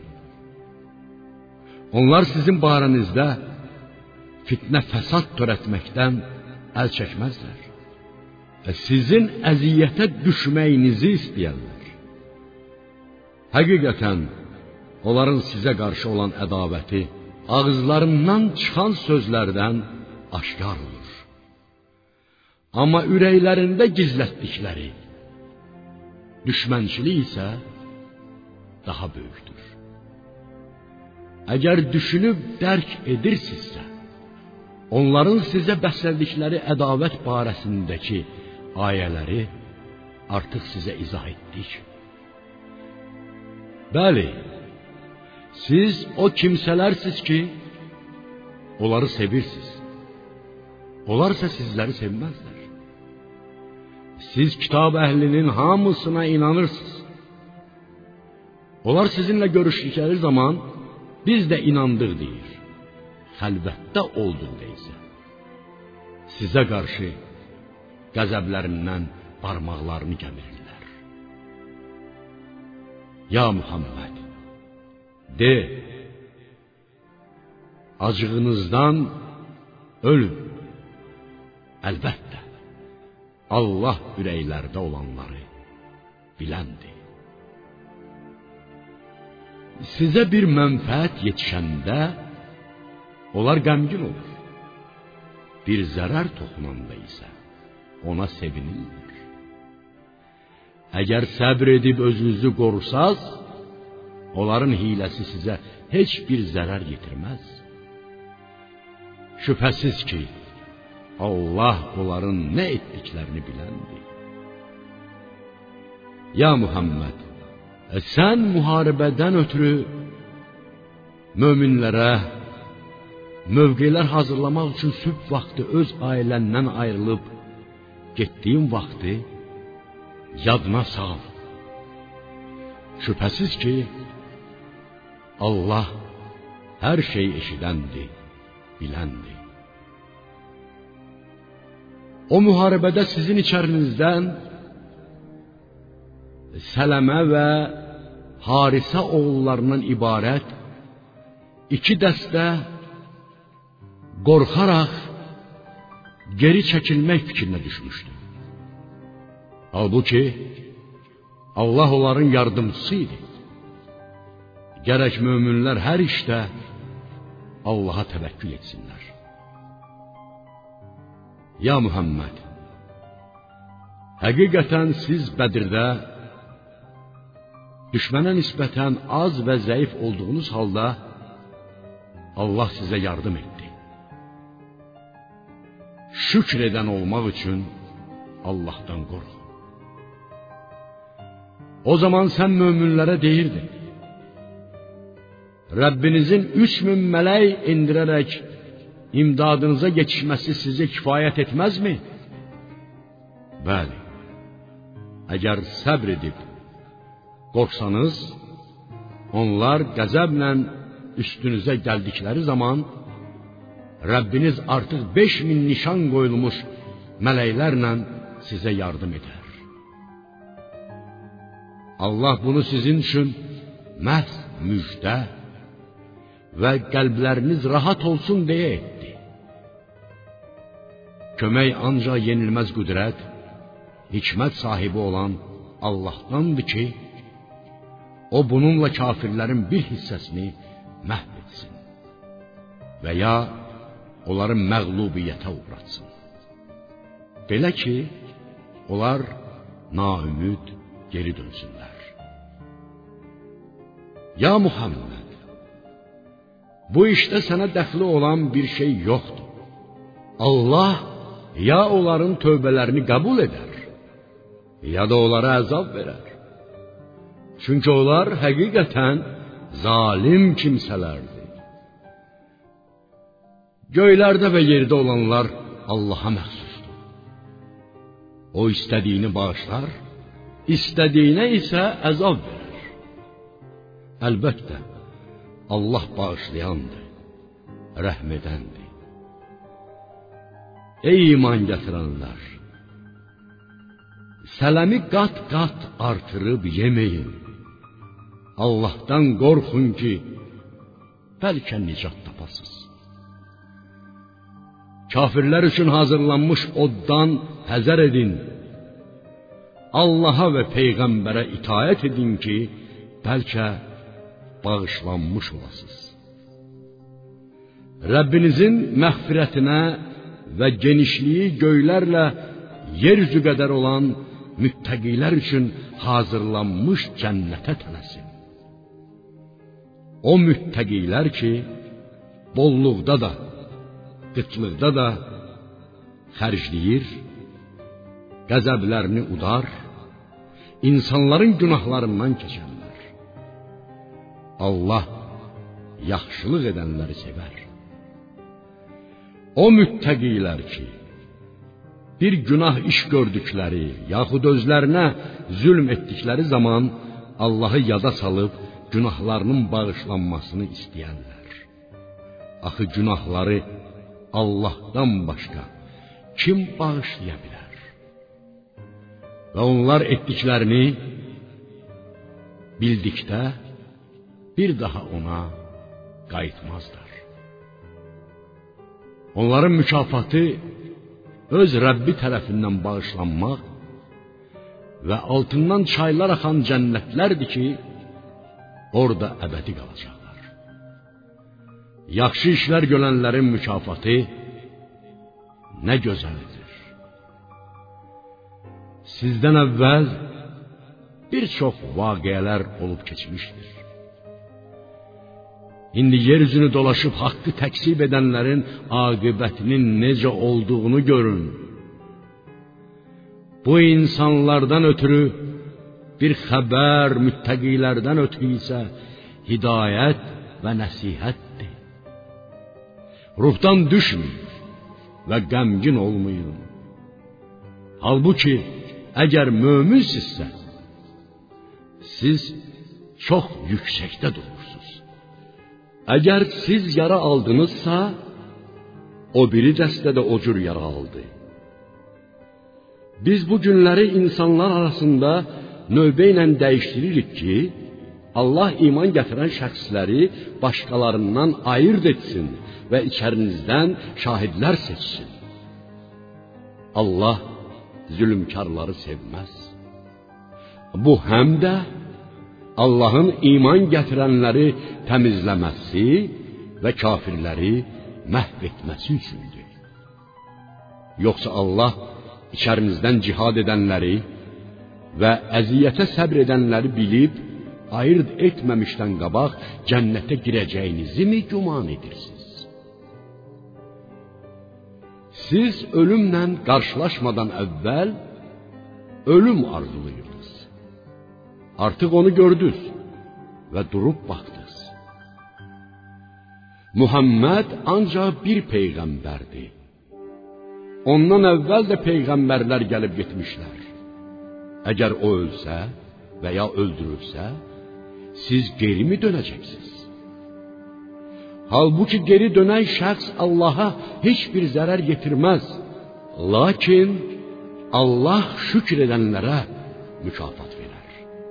S1: Onlar sizin barənizdə fitnə fəsad törətməkdən əl çəkməzlər. Sizin əziyyətə düşməyinizi istəyərlər. Həqiqətən, onların sizə qarşı olan ədavəti ağızlarından çıxan sözlərdən aşkar olur. Amma ürəklərində gizlətdikləri düşmənçilik isə daha böyükdür. Əgər düşünüb dərk edirsinizsə, onların sizə bəslədikləri ədavət barəsindəki ayələri artıq sizə izah etdik. Bəli, siz o kimsələrsiniz ki, onları sevirsiniz. Onlar isə sizləri sevməzlər. Siz kitab əhlinin hamısına inanırsınız. Onlar sizinlə görüşdükləri zaman biz də inandıq deyir. Xəlvətdə olduqda isə sizə qarşı qəzəblərindən barmaqlarını gəmirirlər. Ya Muhammed, de, acığınızdan ölün. Əlbəttə, Allah ürəklərdə olanları biləndir. Sizə bir mənfəət yetişəndə onlar qəmgin olur. Bir zərər toxunanda isə ona sevinirlər. Əgər səbr edib özünüzü qorusaz, onların hiləsi sizə heç bir zərər yetirməz. Şübhəsiz ki, Allah onların nə etdiklərini biləndir. Ya Muhammed, sən müharibədən ötürü möminlərə mövqelər hazırlamaq üçün sübh vaxtı öz ailəndən ayrılıb getdiyin vaxtı yadına sal. Şübhəsiz ki, Allah hər şey eşidəndir, biləndir. O müharibədə sizin içərinizdən Sələmə və Harisə oğullarından ibarət iki dəstə qorxaraq geri çəkilmək fikrinə düşmüşdü. Halbuki Allah onların yardımcısı idi. Gərək möminlər hər işdə Allaha təvəkkül etsinlər. Ya Muhammed, həqiqətən siz Bədirdə düşmənə nisbətən az və zəif olduğunuz halda Allah sizə yardım etdi. Şükr edən olmaq üçün Allahdan qorx. O zaman sən möminlərə deyirdin: Rəbbinizin üç min mələk indirərək imdadınıza yetişməsi sizə kifayət etməzmi? Bəli, əgər səbr edib qorxsanız, onlar qəzəblə üstünüzə gəldikləri zaman Rəbbiniz artıq beş min nişan qoyulmuş mələklərlə sizə yardım edər. Allah bunu sizin üçün məhz müjdə və qəlbləriniz rahat olsun deyə etdi. Kömək ancaq yenilməz qüdrət, hikmət sahibi olan Allahdandır ki, o bununla kafirlərin bir hissəsini məhv etsin və ya onları məğlubiyyətə uğratsın. Belə ki, onlar naümid geri dönsünlər. Ya Muhammed, bu işdə sənə dəxli olan bir şey yoxdur. Allah ya onların tövbələrini qəbul edər, ya da onlara əzab verər. Çünki onlar həqiqətən zalim kimsələrdir. Göylərdə və yerdə olanlar Allaha məxsusdur. O istədiyini bağışlar, istədiyinə isə əzab verir. Əlbəttə, Allah bağışlayandır, rəhm edəndir. Ey iman gətirənlər! Sələmi qat-qat artırıb yeməyin. Allahdan qorxun ki, bəlkə nicat tapasınız. Kafirlər üçün hazırlanmış oddan həzər edin. Allaha və Peyğəmbərə itaət edin ki, bəlkə bağışlanmış olasınız. Rəbbinizin məğfirətinə və genişliyi göylərlə yeryüzü qədər olan müttəqilər üçün hazırlanmış cənnətə tələsin. O müttəqilər ki, bolluqda da, qıtlıqda da xərcləyir, qəzəblərini udar, insanların günahlarından keçənlər. Allah yaxşılıq edənləri sevər. O müttəqilər ki, bir günah iş gördükləri, yaxud özlərinə zülm etdikləri zaman Allahı yada salıb günahlarının bağışlanmasını istəyənlər. Axı günahları Allahdan başqa kim bağışlaya bilər? Və onlar etdiklərini bildikdə bir daha ona qayıtmazlar. Onların mükafatı öz Rəbbi tərəfindən bağışlanmaq və altından çaylar axan cənnətlərdir ki, orada əbədi qalacaqlar. Yaxşı işlər görənlərin mükafatı nə gözəldir. Sizdən əvvəl bir çox vaqiələr olub keçmişdir. İndi yeryüzünü dolaşıb haqqı təksib edənlərin aqibətinin necə olduğunu görün. Bu insanlardan ötürü bir xəbər, müttəqilərdən ötürü isə hidayət və nəsihətdir. Ruhdan düşməyin və qəmgin olmayın. Halbuki, əgər möminsinizsə, siz çox yüksəkdə durursunuz. Əgər siz yara aldınızsa, o biri dəstə də o cür yara aldı. Biz bu günləri insanlar arasında növbə ilə dəyişdiririk ki, Allah iman gətirən şəxsləri başqalarından ayırt etsin və içərinizdən şahidlər seçsin. Allah zülmkarları sevməz. Bu həm də Allahın iman gətirənləri təmizləməsi və kafirləri məhv etməsi üçündür. Yoxsa Allah içərinizdən cihad edənləri və əziyyətə səbr edənləri bilib, ayırt etməmişdən qabaq cənnətə girəcəyinizi mi güman edirsiniz? Siz ölümlə qarşılaşmadan əvvəl ölüm arzulayırdınız. Artıq onu gördünüz və durub baxdınız. Muhammed ancaq bir peyğəmbərdir. Ondan əvvəl də peyğəmbərlər gəlib getmişlər. Əgər o ölsə və ya öldürülsə, siz geri mi dönəcəksiniz? Halbuki geri dönən şəxs Allaha heç bir zərər yetirməz. Lakin Allah şükür edənlərə mükafat verər.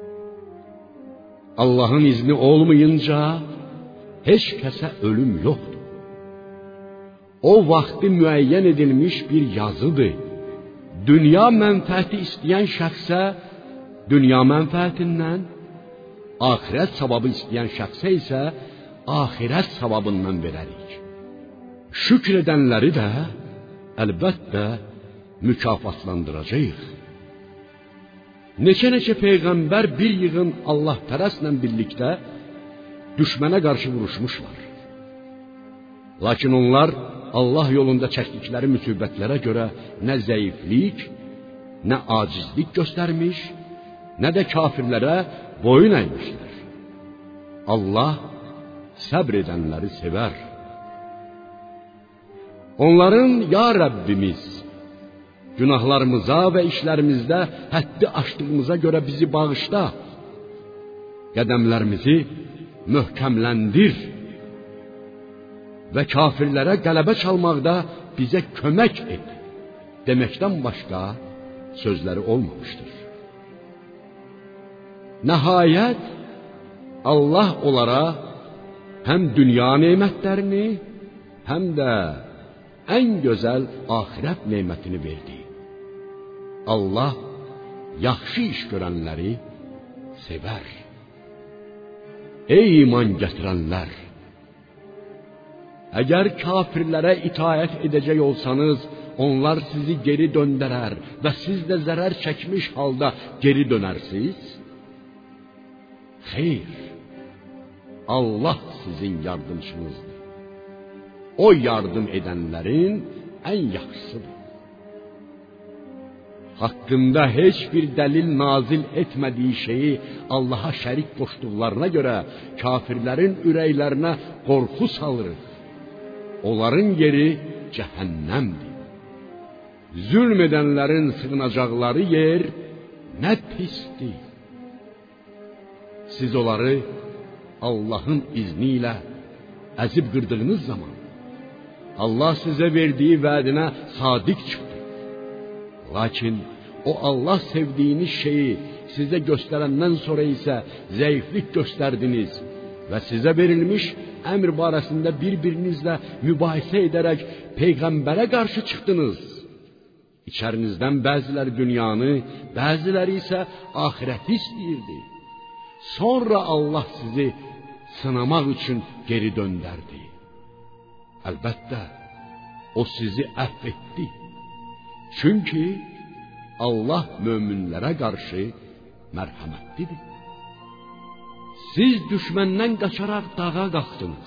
S1: Allahın izni olmayınca heç kəsə ölüm yoxdur. O vaxtı müəyyən edilmiş bir yazıdır. Dünya mənfəəti istəyən şəxsə dünya mənfəətindən, axirət savabı istəyən şəxsə isə axirət savabından verərik. Şükür edənləri də əlbəttə mükafatlandıracağıq. Neçə-neçə peyğəmbər bir yığın Allah pərəstlə birlikdə düşmənə qarşı vuruşmuşlar. Lakin onlar Allah yolunda çəkdikləri müsibətlərə görə nə zəiflik, nə acizlik göstərmiş, nə də kafirlərə boyun əymişlər. Allah səbr edənləri sevər. Onların ya Rəbbimiz, günahlarımıza və işlərimizdə həddi aşdığımıza görə bizi bağışla, qədəmlərimizi möhkəmləndir və kafirlərə qələbə çalmaqda bizə kömək et deməkdən başqa sözləri olmamışdır. Nəhayət, Allah onlara həm dünya nemətlərini, həm də ən gözəl axirət nemətini verdi. Allah yaxşı iş görənləri sevər. Ey iman gətirənlər! Əgər kafirlərə itaət edəcək olsanız, onlar sizi geri döndərər və siz də zərər çəkmiş halda geri dönərsiniz. Xeyr, Allah sizin yardımçınızdır. O yardım edənlərin ən yaxşısıdır. Haqqında heç bir dəlil nazil etmədiyi şeyi Allaha şərik qoşduqlarına görə kafirlərin ürəklərinə qorxu salırıq. Onların yeri cəhənnəmdir. Zülm edənlərin sığınacaqları yer nə pisdir. Siz onları Allahın izni ilə əzib qırdığınız zaman Allah sizə verdiyi vədinə sadiq çıxdı. Lakin o Allah sevdiyiniz şeyi sizə göstərəndən sonra isə zəiflik göstərdiniz və sizə verilmiş əmr barəsində bir-birinizlə mübahisə edərək Peyğəmbərə qarşı çıxdınız. İçərinizdən bəziləri dünyanı, bəziləri isə axirəti istəyirdi. Sonra Allah sizi sınamaq üçün geri döndərdi. Əlbəttə, o sizi əfv etdi. Çünki Allah möminlərə qarşı mərhəmətlidir. Siz düşməndən qaçaraq dağa qalxdınız.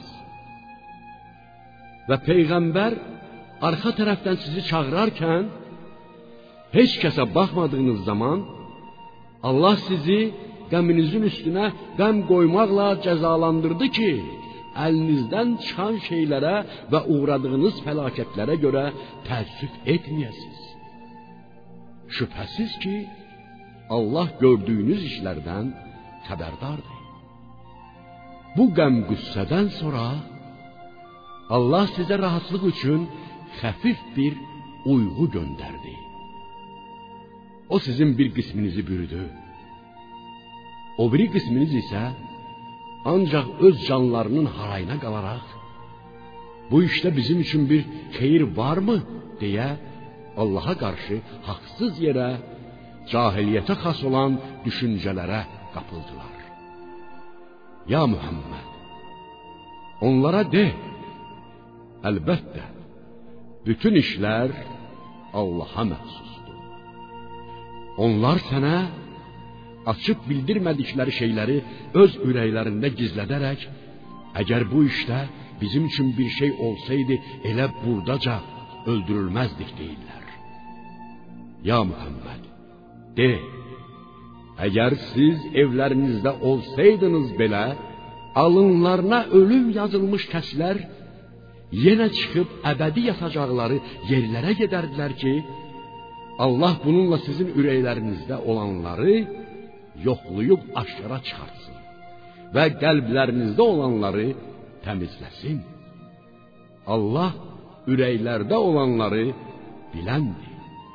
S1: Və Peyğəmbər arxa tərəfdən sizi çağırarkən, heç kəsə baxmadığınız zaman, Allah sizi qəminizin üstünə qəm qoymaqla cəzalandırdı ki, əlinizdən çıxan şeylərə və uğradığınız fəlakətlərə görə təəssüf etməyəsiniz. Şübhəsiz ki, Allah gördüyünüz işlərdən xəbərdardır. Bu qəm-qüssədən sonra Allah sizə rahatlıq üçün xəfif bir uyğu göndərdi. O sizin bir qisminizi bürüdü. O biri qisminiz isə ancaq öz canlarının harayına qalaraq, bu işdə bizim üçün bir xeyir varmı deyə Allaha qarşı haqsız yerə, cahiliyyətə xas olan düşüncələrə qapıldılar. Ya Muhammed, onlara de, əlbəttə, bütün işlər Allaha məxsusdur. Onlar sənə açıb bildirmədikləri şeyləri öz ürəklərində gizlədərək, əgər bu işdə bizim üçün bir şey olsaydı, elə buradaca öldürülməzdik deyirlər. Ya Muhammed, de, əgər siz evlərinizdə olsaydınız belə, alınlarına ölüm yazılmış kəslər yenə çıxıb əbədi yatacaqları yerlərə gedərdilər ki, Allah bununla sizin ürəklərinizdə olanları yoxlayıb aşkara çıxartsın və qəlblərinizdə olanları təmizləsin. Allah ürəklərdə olanları biləndir.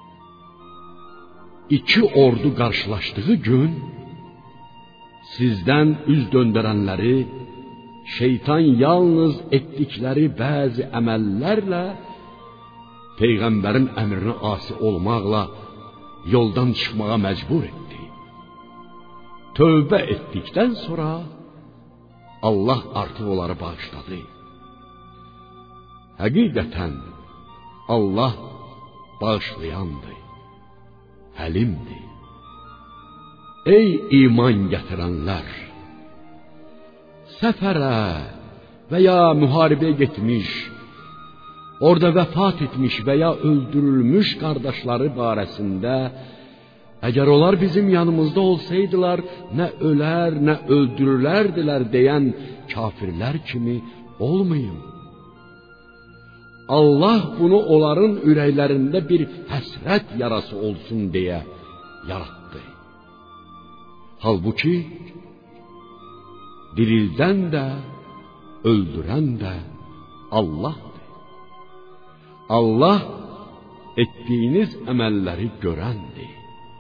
S1: İki ordu qarşılaşdığı gün sizdən üz döndərənləri şeytan yalnız etdikləri bəzi əməllərlə Peyğəmbərin əmrinə asi olmaqla yoldan çıxmağa məcbur etdi. Tövbə etdikdən sonra Allah artıq onları bağışladı. Həqiqətən Allah bağışlayandır, həlimdir. Ey iman gətirənlər! Səfərə və ya müharibəyə getmiş, orada vəfat etmiş və ya öldürülmüş qardaşları barəsində, əgər onlar bizim yanımızda olsaydılar, nə ölər, nə öldürülərdilər deyən kafirlər kimi olmayın. Allah bunu onların ürəklərində bir həsrət yarası olsun deyə yaratdı. Halbuki dirildən də, öldürən də Allahdır. Allah etdiyiniz əməlləri görəndir.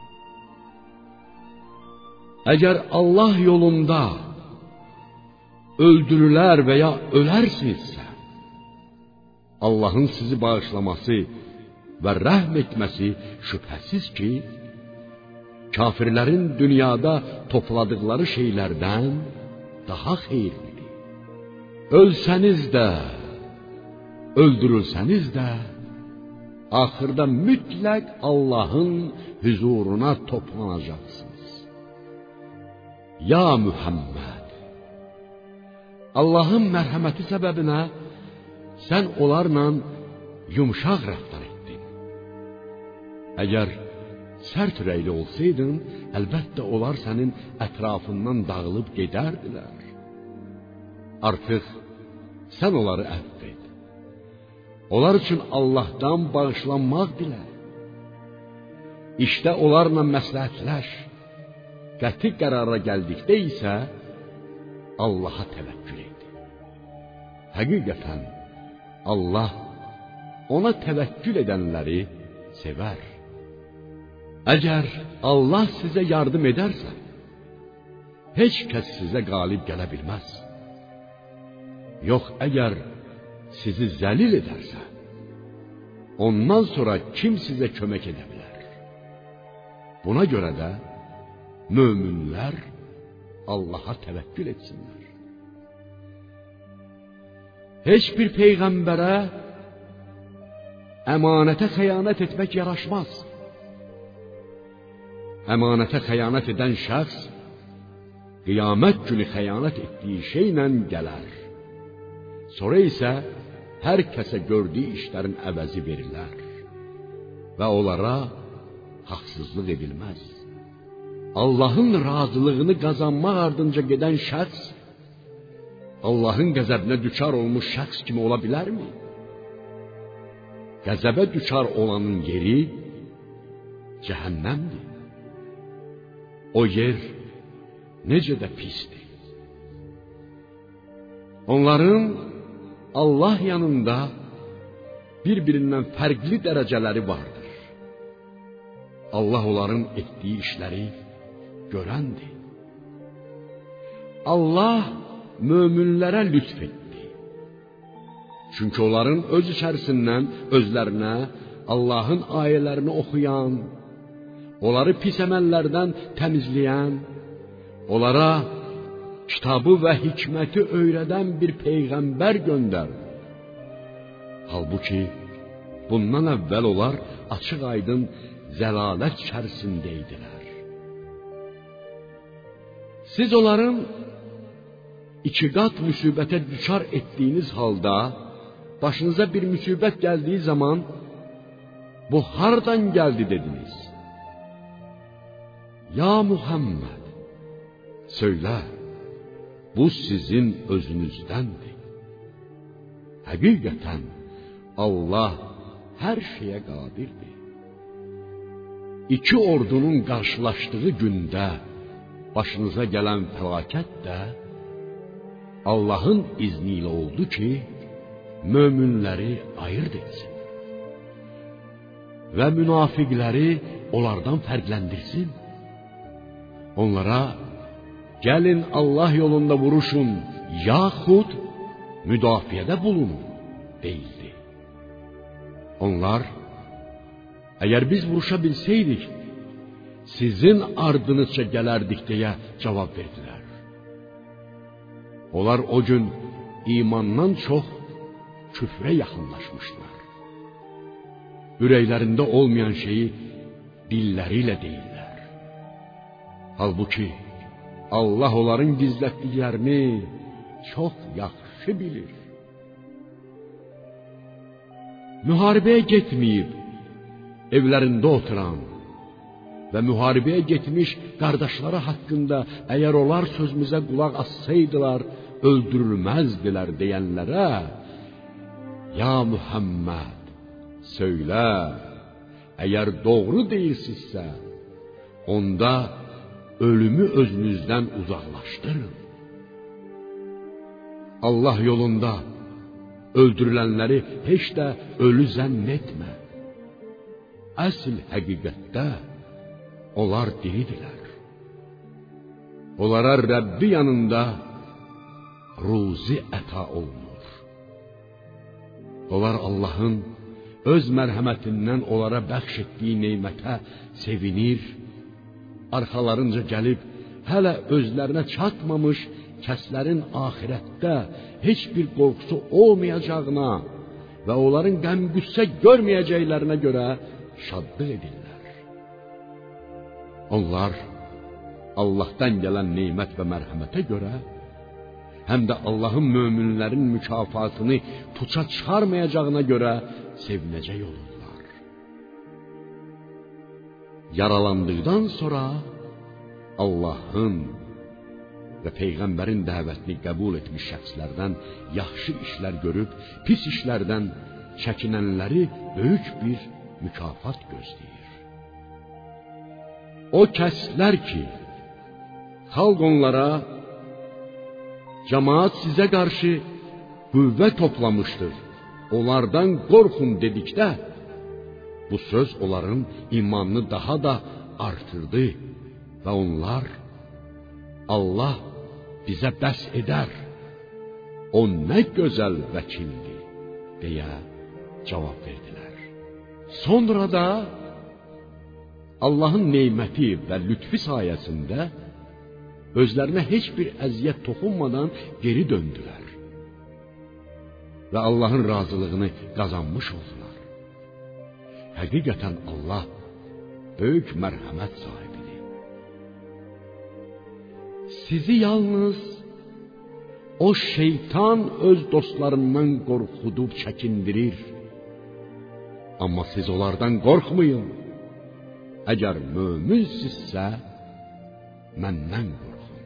S1: Əgər Allah yolunda öldürülər və ya ölərsinizsə, Allahın sizi bağışlaması və rəhm etməsi şübhəsiz ki, kafirlərin dünyada topladıkları şeylərdən daha xeyirlidir. Ölsəniz də, öldürülsəniz də, axırda mütləq Allahın huzuruna toplanacaqsınız. Ya Muhammed, Allahın mərhəməti səbəbinə sən onlarla yumşaq rəftar etdin. Əgər sərt ürəkli olsaydın, əlbəttə onlar sənin ətrafından dağılıb gedərdilər. Artıq sən onları əfv et. Onlar üçün Allahdan bağışlanmaq dilə. İşdə onlarla məsləhətləş. Qəti qərara gəldikdə isə Allaha təvəkkül et. Həqiqətən Allah ona təvəkkül edənləri sevər. Əgər Allah sizə yardım edərsə, heç kəs sizə qalib gələ bilməz. Yox, əgər sizi zəlil edərsə, ondan sonra kim sizə kömək edə bilər? Buna görə də möminlər Allaha təvəkkül etsinlər. Heç bir peyğəmbərə əmanətə xəyanət etmək yaraşmaz. Əmanətə xəyanət edən şəxs qiyamət günü xəyanət etdiyi şeylə gələr. Sonra isə hər kəsə gördüyü işlərin əvəzi verilər və onlara haqsızlıq edilməz. Allahın razılığını qazanmaq ardınca gedən şəxs Allahın qəzəbinə düçar olmuş şəxs kimi ola bilərmi? Qəzəbə düçar olanın yeri cəhənnəmdir. O yer necə də pisdir. Onların Allah yanında bir-birindən fərqli dərəcələri vardır. Allah onların etdiyi işləri görəndir. Allah möminlərə lütf etdi. Çünki onların öz içərisindən özlərinə Allahın ayələrini oxuyan, onları pis əməllərdən təmizləyən, onlara kitabı və hikməti öyrədən bir peyğəmbər göndərdi. Halbuki bundan əvvəl onlar açıq aydın zəlalət içərisində idilər. Siz onların iki qat müsibətə düçar etdiyiniz halda, başınıza bir müsibət gəldiyi zaman, bu hardan gəldi dediniz? Ya Muhammed, söylə, bu sizin özünüzdəndir. Həqiqətən Allah hər şeyə qadirdir. İki ordunun qarşılaşdığı gündə başınıza gələn fəlakət də Allahın izni ilə oldu ki, möminləri ayırd etsin və münafiqləri onlardan fərqləndirsin. Onlara gəlin Allah yolunda vuruşun, yaxud müdafiədə bulunun deyildi. Onlar, əgər biz vuruşa bilsəydik, sizin ardınızca gələrdik deyə cavab verdilər. Onlar o gün imandan çox küfrə yaxınlaşmışlar. Ürəklərində olmayan şeyi dilləri ilə deyirlər. Halbuki Allah onların gizlətdiklərini çox yaxşı bilir. Müharibəyə getməyib, evlərində oturan və müharibəyə getmiş qardaşları haqqında əgər onlar sözümüzə qulaq assaydılar, öldürülməzdilər deyənlərə Ya Muhammed, söylə, əgər doğru deyirsinizsə, onda ölümü özünüzdən uzaqlaşdırın. Allah yolunda öldürülənləri heç də ölü zənn etmə. Əsl həqiqətdə onlar diridirlər. Onlara Rəbbi yanında ruzi əta olunur. Onlar Allahın öz mərhəmətindən onlara bəxş etdiyi nemətə sevinir, arxalarınca gəlib hələ özlərinə çatmamış kəslərin axirətdə heç bir qorxusu olmayacağına və onların qəm-qüssə görməyəcəklərinə görə şadlıq edirlər. Onlar Allahdan gələn nemət və mərhəmətə görə, həm də Allahın möminlərin mükafatını puça çıxarmayacağına görə sevinəcək olurlar. Yaralandıqdan sonra Allahın və Peyğəmbərin dəvətini qəbul etmiş şəxslərdən yaxşı işlər görüb, pis işlərdən çəkinənləri böyük bir mükafat gözləyir. O kəslər ki, xalq onlara, cəmaat sizə qarşı qüvvə toplamışdır, onlardan qorxun dedikdə, bu söz onların imanını daha da artırdı və onlar, Allah bizə bəs edər, o nə gözəl vəkildir, deyə cavab verdilər. Sonra da Allahın neyməti və lütfi sayəsində özlərinə heç bir əziyyət toxunmadan geri döndülər və Allahın razılığını qazanmış oldular. Həqiqətən Allah böyük mərhəmət sahibidir. Sizi yalnız o şeytan öz dostlarından qorxudub çəkindirir. Amma siz onlardan qorxmayın. Əgər möminsizsə, məndən qorxun.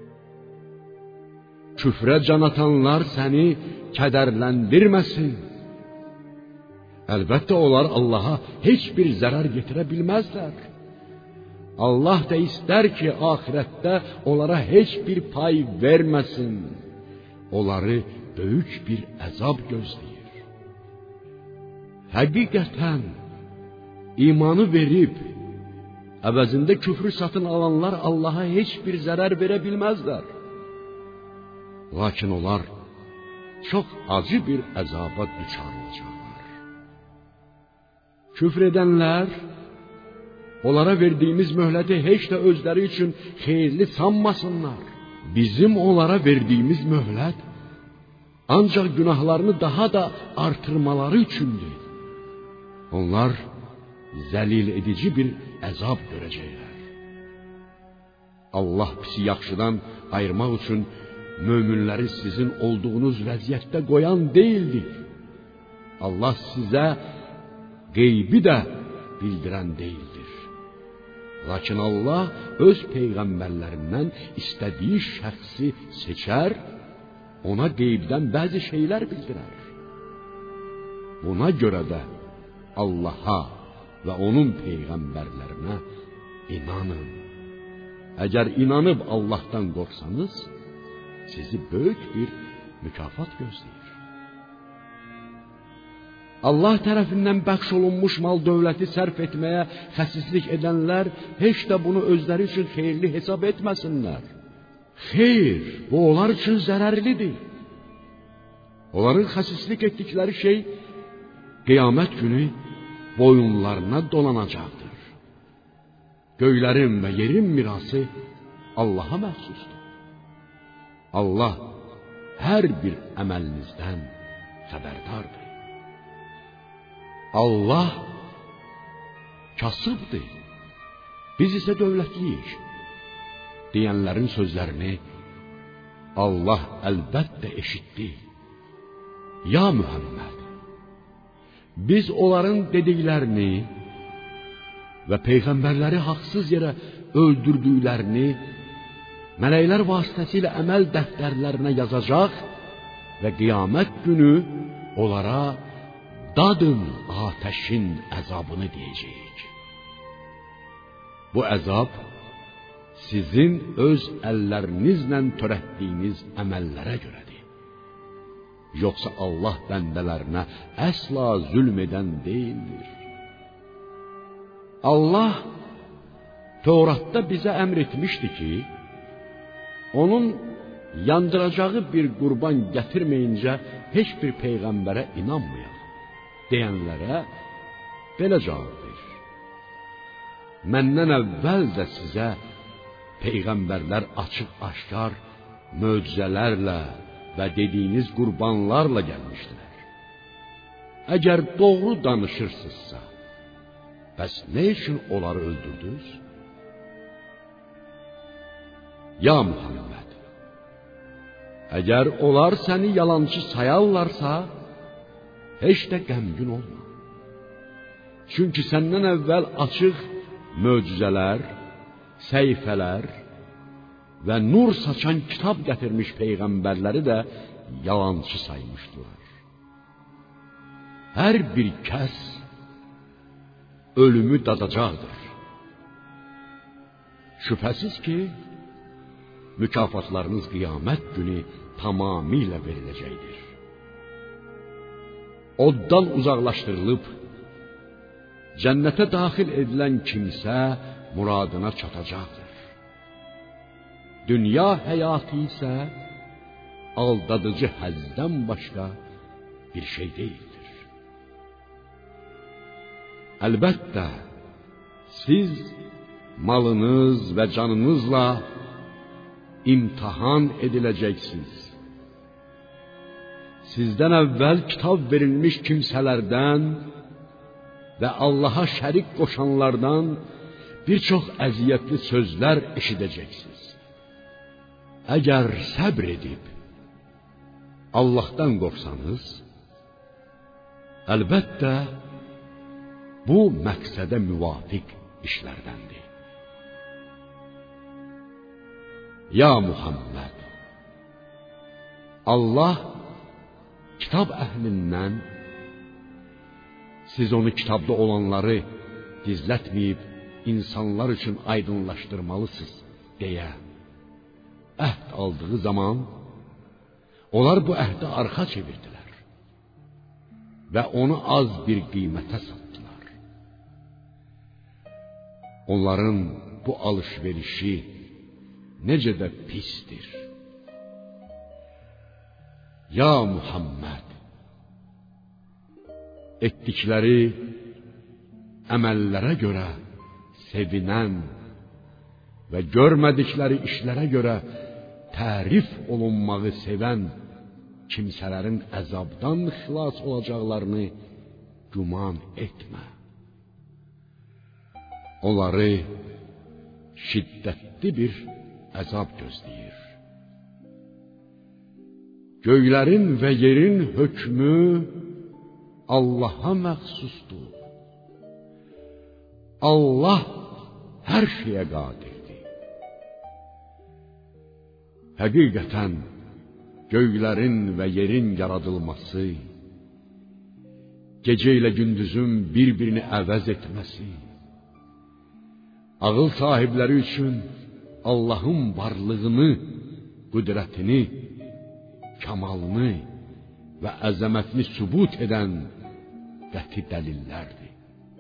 S1: Küfrə can atanlar səni kədərləndirməsin. Əlbəttə onlar Allaha heç bir zərər yetirə bilməzlər. Allah da istər ki, axirətdə onlara heç bir pay verməsin. Onları böyük bir əzab gözləyir. Həqiqətən imanı verib əvəzində küfrü satın alanlar Allaha heç bir zərər verə bilməzlər. Lakin onlar çox acı bir əzaba düçar olacaqlar. Küfr edənlər onlara verdiyimiz möhləti heç də özləri üçün xeyirli sanmasınlar. Bizim onlara verdiyimiz möhlət ancaq günahlarını daha da artırmaları üçündür. Onlar zəlil edici bir əzab görəcəklər. Allah pisi yaxşıdan ayırmaq üçün möminləri sizin olduğunuz vəziyyətdə qoyan deyildir. Allah sizə qeybi də bildirən deyildir. Lakin Allah öz peyğəmbərlərindən istədiyi şəxsi seçər, ona qeybdən bəzi şeylər bildirər. Buna görə də Allaha və onun peyğəmbərlərinə inanın. Əgər inanıb Allahdan qorxsanız, sizi böyük bir mükafat gözləyir. Allah tərəfindən bəxş olunmuş mal dövləti sərf etməyə xəsislik edənlər heç də bunu özləri üçün xeyirli hesab etməsinlər. Xeyr, bu onlar üçün zərərlidir. Onların xəsislik etdikləri şey qiyamət günü boyunlarına dolanacaqdır. Göylərin və yerin mirası Allaha məxsusdur. Allah hər bir əməlinizdən xəbərdardır. Allah kasıbdır, biz isə dövlətliyik deyənlərin sözlərini Allah əlbəttə eşitdi. Ya Muhammed, biz onların dediklərini və peyğəmbərləri haqsız yerə öldürdüklərini mələklər vasitəsilə əməl dəftərlərinə yazacaq və qiyamət günü onlara dadın ateşin əzabını deyəcəyik. Bu əzab sizin öz əllərinizlə törətdiyiniz əməllərə görədir. Yoxsa Allah bəndələrinə əsla zülm edən deyildir. Allah Tevratda bizə əmr etmişdi ki, onun yandıracağı bir qurban gətirməyincə heç bir peyğəmbərə inanmayaq deyənlərə belə cavab ver. Məndən əvvəl də sizə peyğəmbərlər açıq-aşkar möcüzələrlə və dediyiniz qurbanlarla gəlmişdilər. Əgər doğru danışırsınızsa, bəs nə üçün onları öldürdünüz? Ya Muhammed, əgər onlar səni yalancı sayarlarsa, heç də qəmgin olma. Çünki səndən əvvəl açıq möcüzələr, səhifələr və nur saçan kitab gətirmiş peyğəmbərləri də yalancı saymışdılar. Hər bir kəs ölümü dadacaqdır. Şübhəsiz ki, mükafatlarınız qiyamət günü tamamilə veriləcəkdir. Oddan uzaqlaşdırılıb, cənnətə daxil edilən kimsə muradına çatacaqdır. Dünya həyatı isə aldadıcı həzdən başqa bir şey deyildir. Əlbəttə, siz malınız və canınızla imtihan ediləcəksiniz. Sizdən əvvəl kitab verilmiş kimsələrdən və Allaha şərik qoşanlardan bir çox əziyyətli sözlər eşidəcəksiniz. Əgər səbr edib Allahdan qorxsanız, əlbəttə bu məqsədə müvafiq işlərdəndir. Ya Muhammed, Allah kitab əhlindən siz onu kitabda olanları gizlətməyib insanlar üçün aydınlaşdırmalısınız deyə əhd aldığı zaman onlar bu əhdə arxa çevirdilər və onu az bir qiymətə satdılar. Onların bu alış-verişi necə də pisdir. Ya Muhammed, etdikləri əməllərə görə sevinən və görmədikləri işlərə görə tərif olunmağı sevən kimsələrin əzabdan xilas olacaqlarını güman etmə. Onları şiddətli bir əzab gözləyir. Göylərin və yerin hökmü Allaha məxsusdur. Allah hər şeyə qadirdir. Həqiqətən göylərin və yerin yaradılması, gecə ilə gündüzün bir-birini əvəz etməsi, ağıl sahibləri üçün Allahın varlığını, qüdrətini, kamalını və əzəmətini sübut edən qəti dəlillərdir.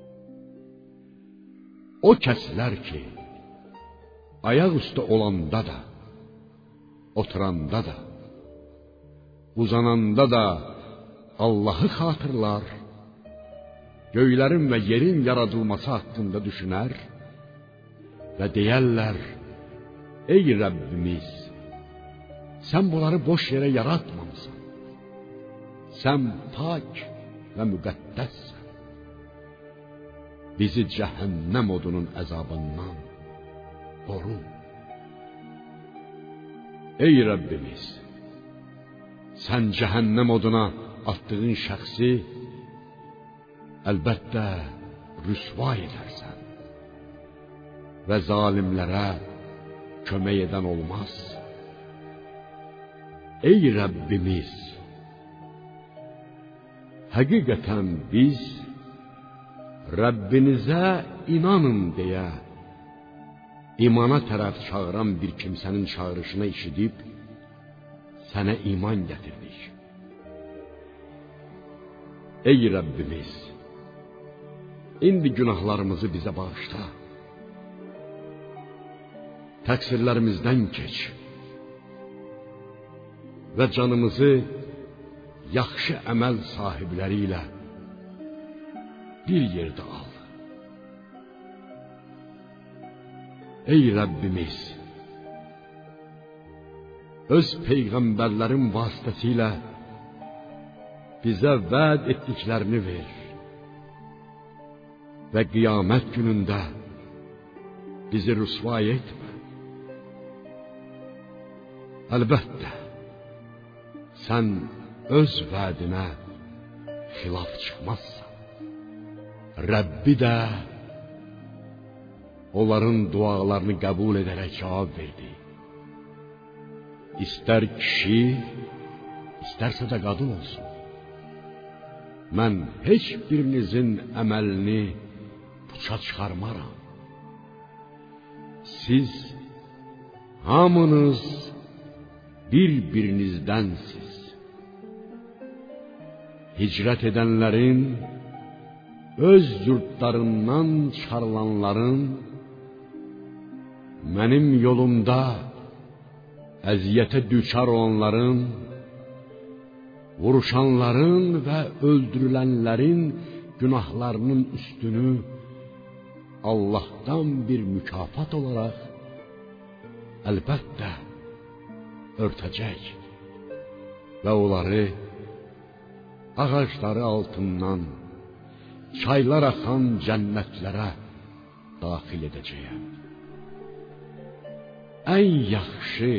S1: O kəslər ki, ayaq üstə olanda da, oturanda da, uzananda da Allahı xatırlar, göylərin və yerin yaradılması haqqında düşünər və deyərlər: ey Rəbbimiz, sən bunları boş yerə yaratmamısan. Sən pak və müqəddəssən. Bizi cəhənnəm odunun əzabından qoru. Ey Rəbbimiz, sən cəhənnəm oduna atdığın şəxsi əlbəttə rüsva edərsən və zalimlərə kömək edən olmaz. Ey Rəbbimiz, Həqiqətən biz Rəbbinizə inanın deyə imana tərəf çağıran bir kimsənin çağırışını eşidib sənə iman gətirdik. Ey Rəbbimiz, indi günahlarımızı bizə bağışla. Təqsirlərimizdən keç və canımızı yaxşı əməl sahibləri ilə bir yerdə al. Ey Rəbbimiz, öz peyğəmbərlərin vasitəsilə bizə vəd etdiklərini ver və qiyamət günündə bizi rüsvay etmə. Əlbəttə, sən öz vədinə xilaf çıxmazsan. Rəbbi də onların dualarını qəbul edərək cavab verdi. İstər kişi, istərsə də qadın olsun. Mən heç birinizin əməlini puça çıxarmaram. Siz hamınız bir-birinizdənsiz. Hicrət edənlərin, öz yurtlarından çıxarılanların, mənim yolumda əziyyətə düçar olanların, vuruşanların və öldürülənlərin günahlarının üstünü Allah'tan bir mükafat olaraq əlbəttə örtəcək və onları ağacları altından çaylar axan cənnətlərə daxil edəcəyəm. Ən yaxşı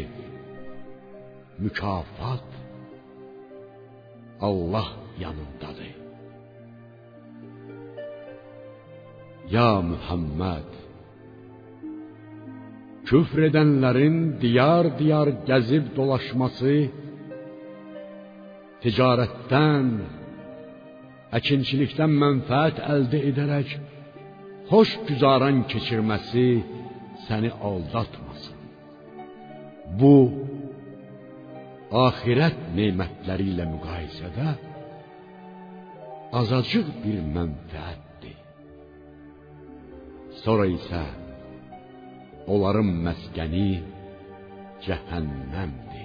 S1: mükafat Allah yanındadır. Ya Muhammed, küfr edenlerin diyar diyar gezip dolaşması, ticaretten, əkinçilikdən mənfəət əldə edərək hoş güzaran keçirməsi səni aldatmasın. Bu, ahirət nemətləri ilə müqayisədə azacıq bir mənfəətdir. Sonra isə onların məskəni cəhənnəmdir.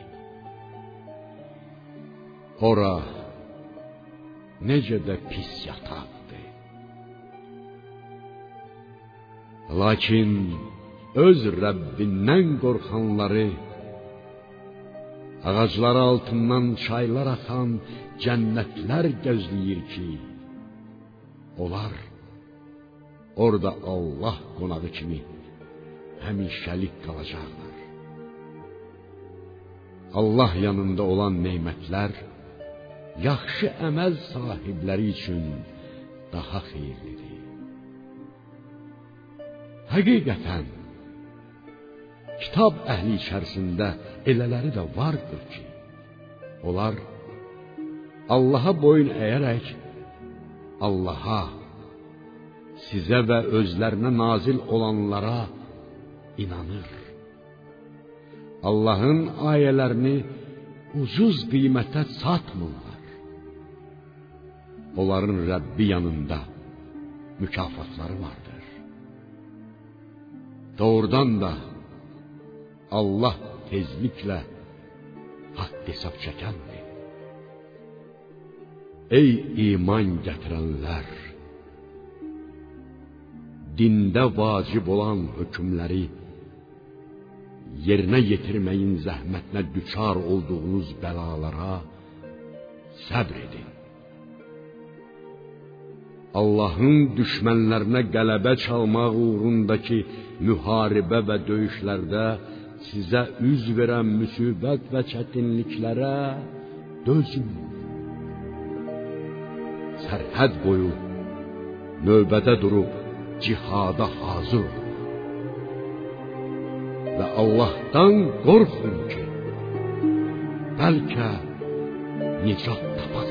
S1: Ora necə də pis yataqdır. Lakin öz Rəbbindən qorxanları ağacları altından çaylar axan cənnətlər gözləyir ki, onlar orada Allah qonağı kimi həmişəlik qalacaqlar. Allah yanında olan nemətlər yaxşı əməl sahibləri üçün daha xeyirlidir. Həqiqətən, kitab əhli içərisində elələri də vardır ki, onlar Allaha boyun əyərək Allaha, sizə və özlərinə nazil olanlara inanır. Allahın ayələrini ucuz qiymətə satmırlar. Onların Rəbbi yanında mükafatları vardır. Doğrudan da Allah tezliklə haqq hesab çəkəndir. Ey iman gətirənlər! Dində vacib olan hökmləri yerinə yetirməyin zəhmətinə düçar olduğunuz bəlalara səbr edin. Allahın düşmənlərinə qələbə çalmaq uğrundakı müharibə və döyüşlərdə sizə üz verən müsibət və çətinliklərə dözün. Sərhəd boyu növbədə durub cihada hazır olun. Və Allah'tan qorxun ki, bəlkə nicat tapasınız.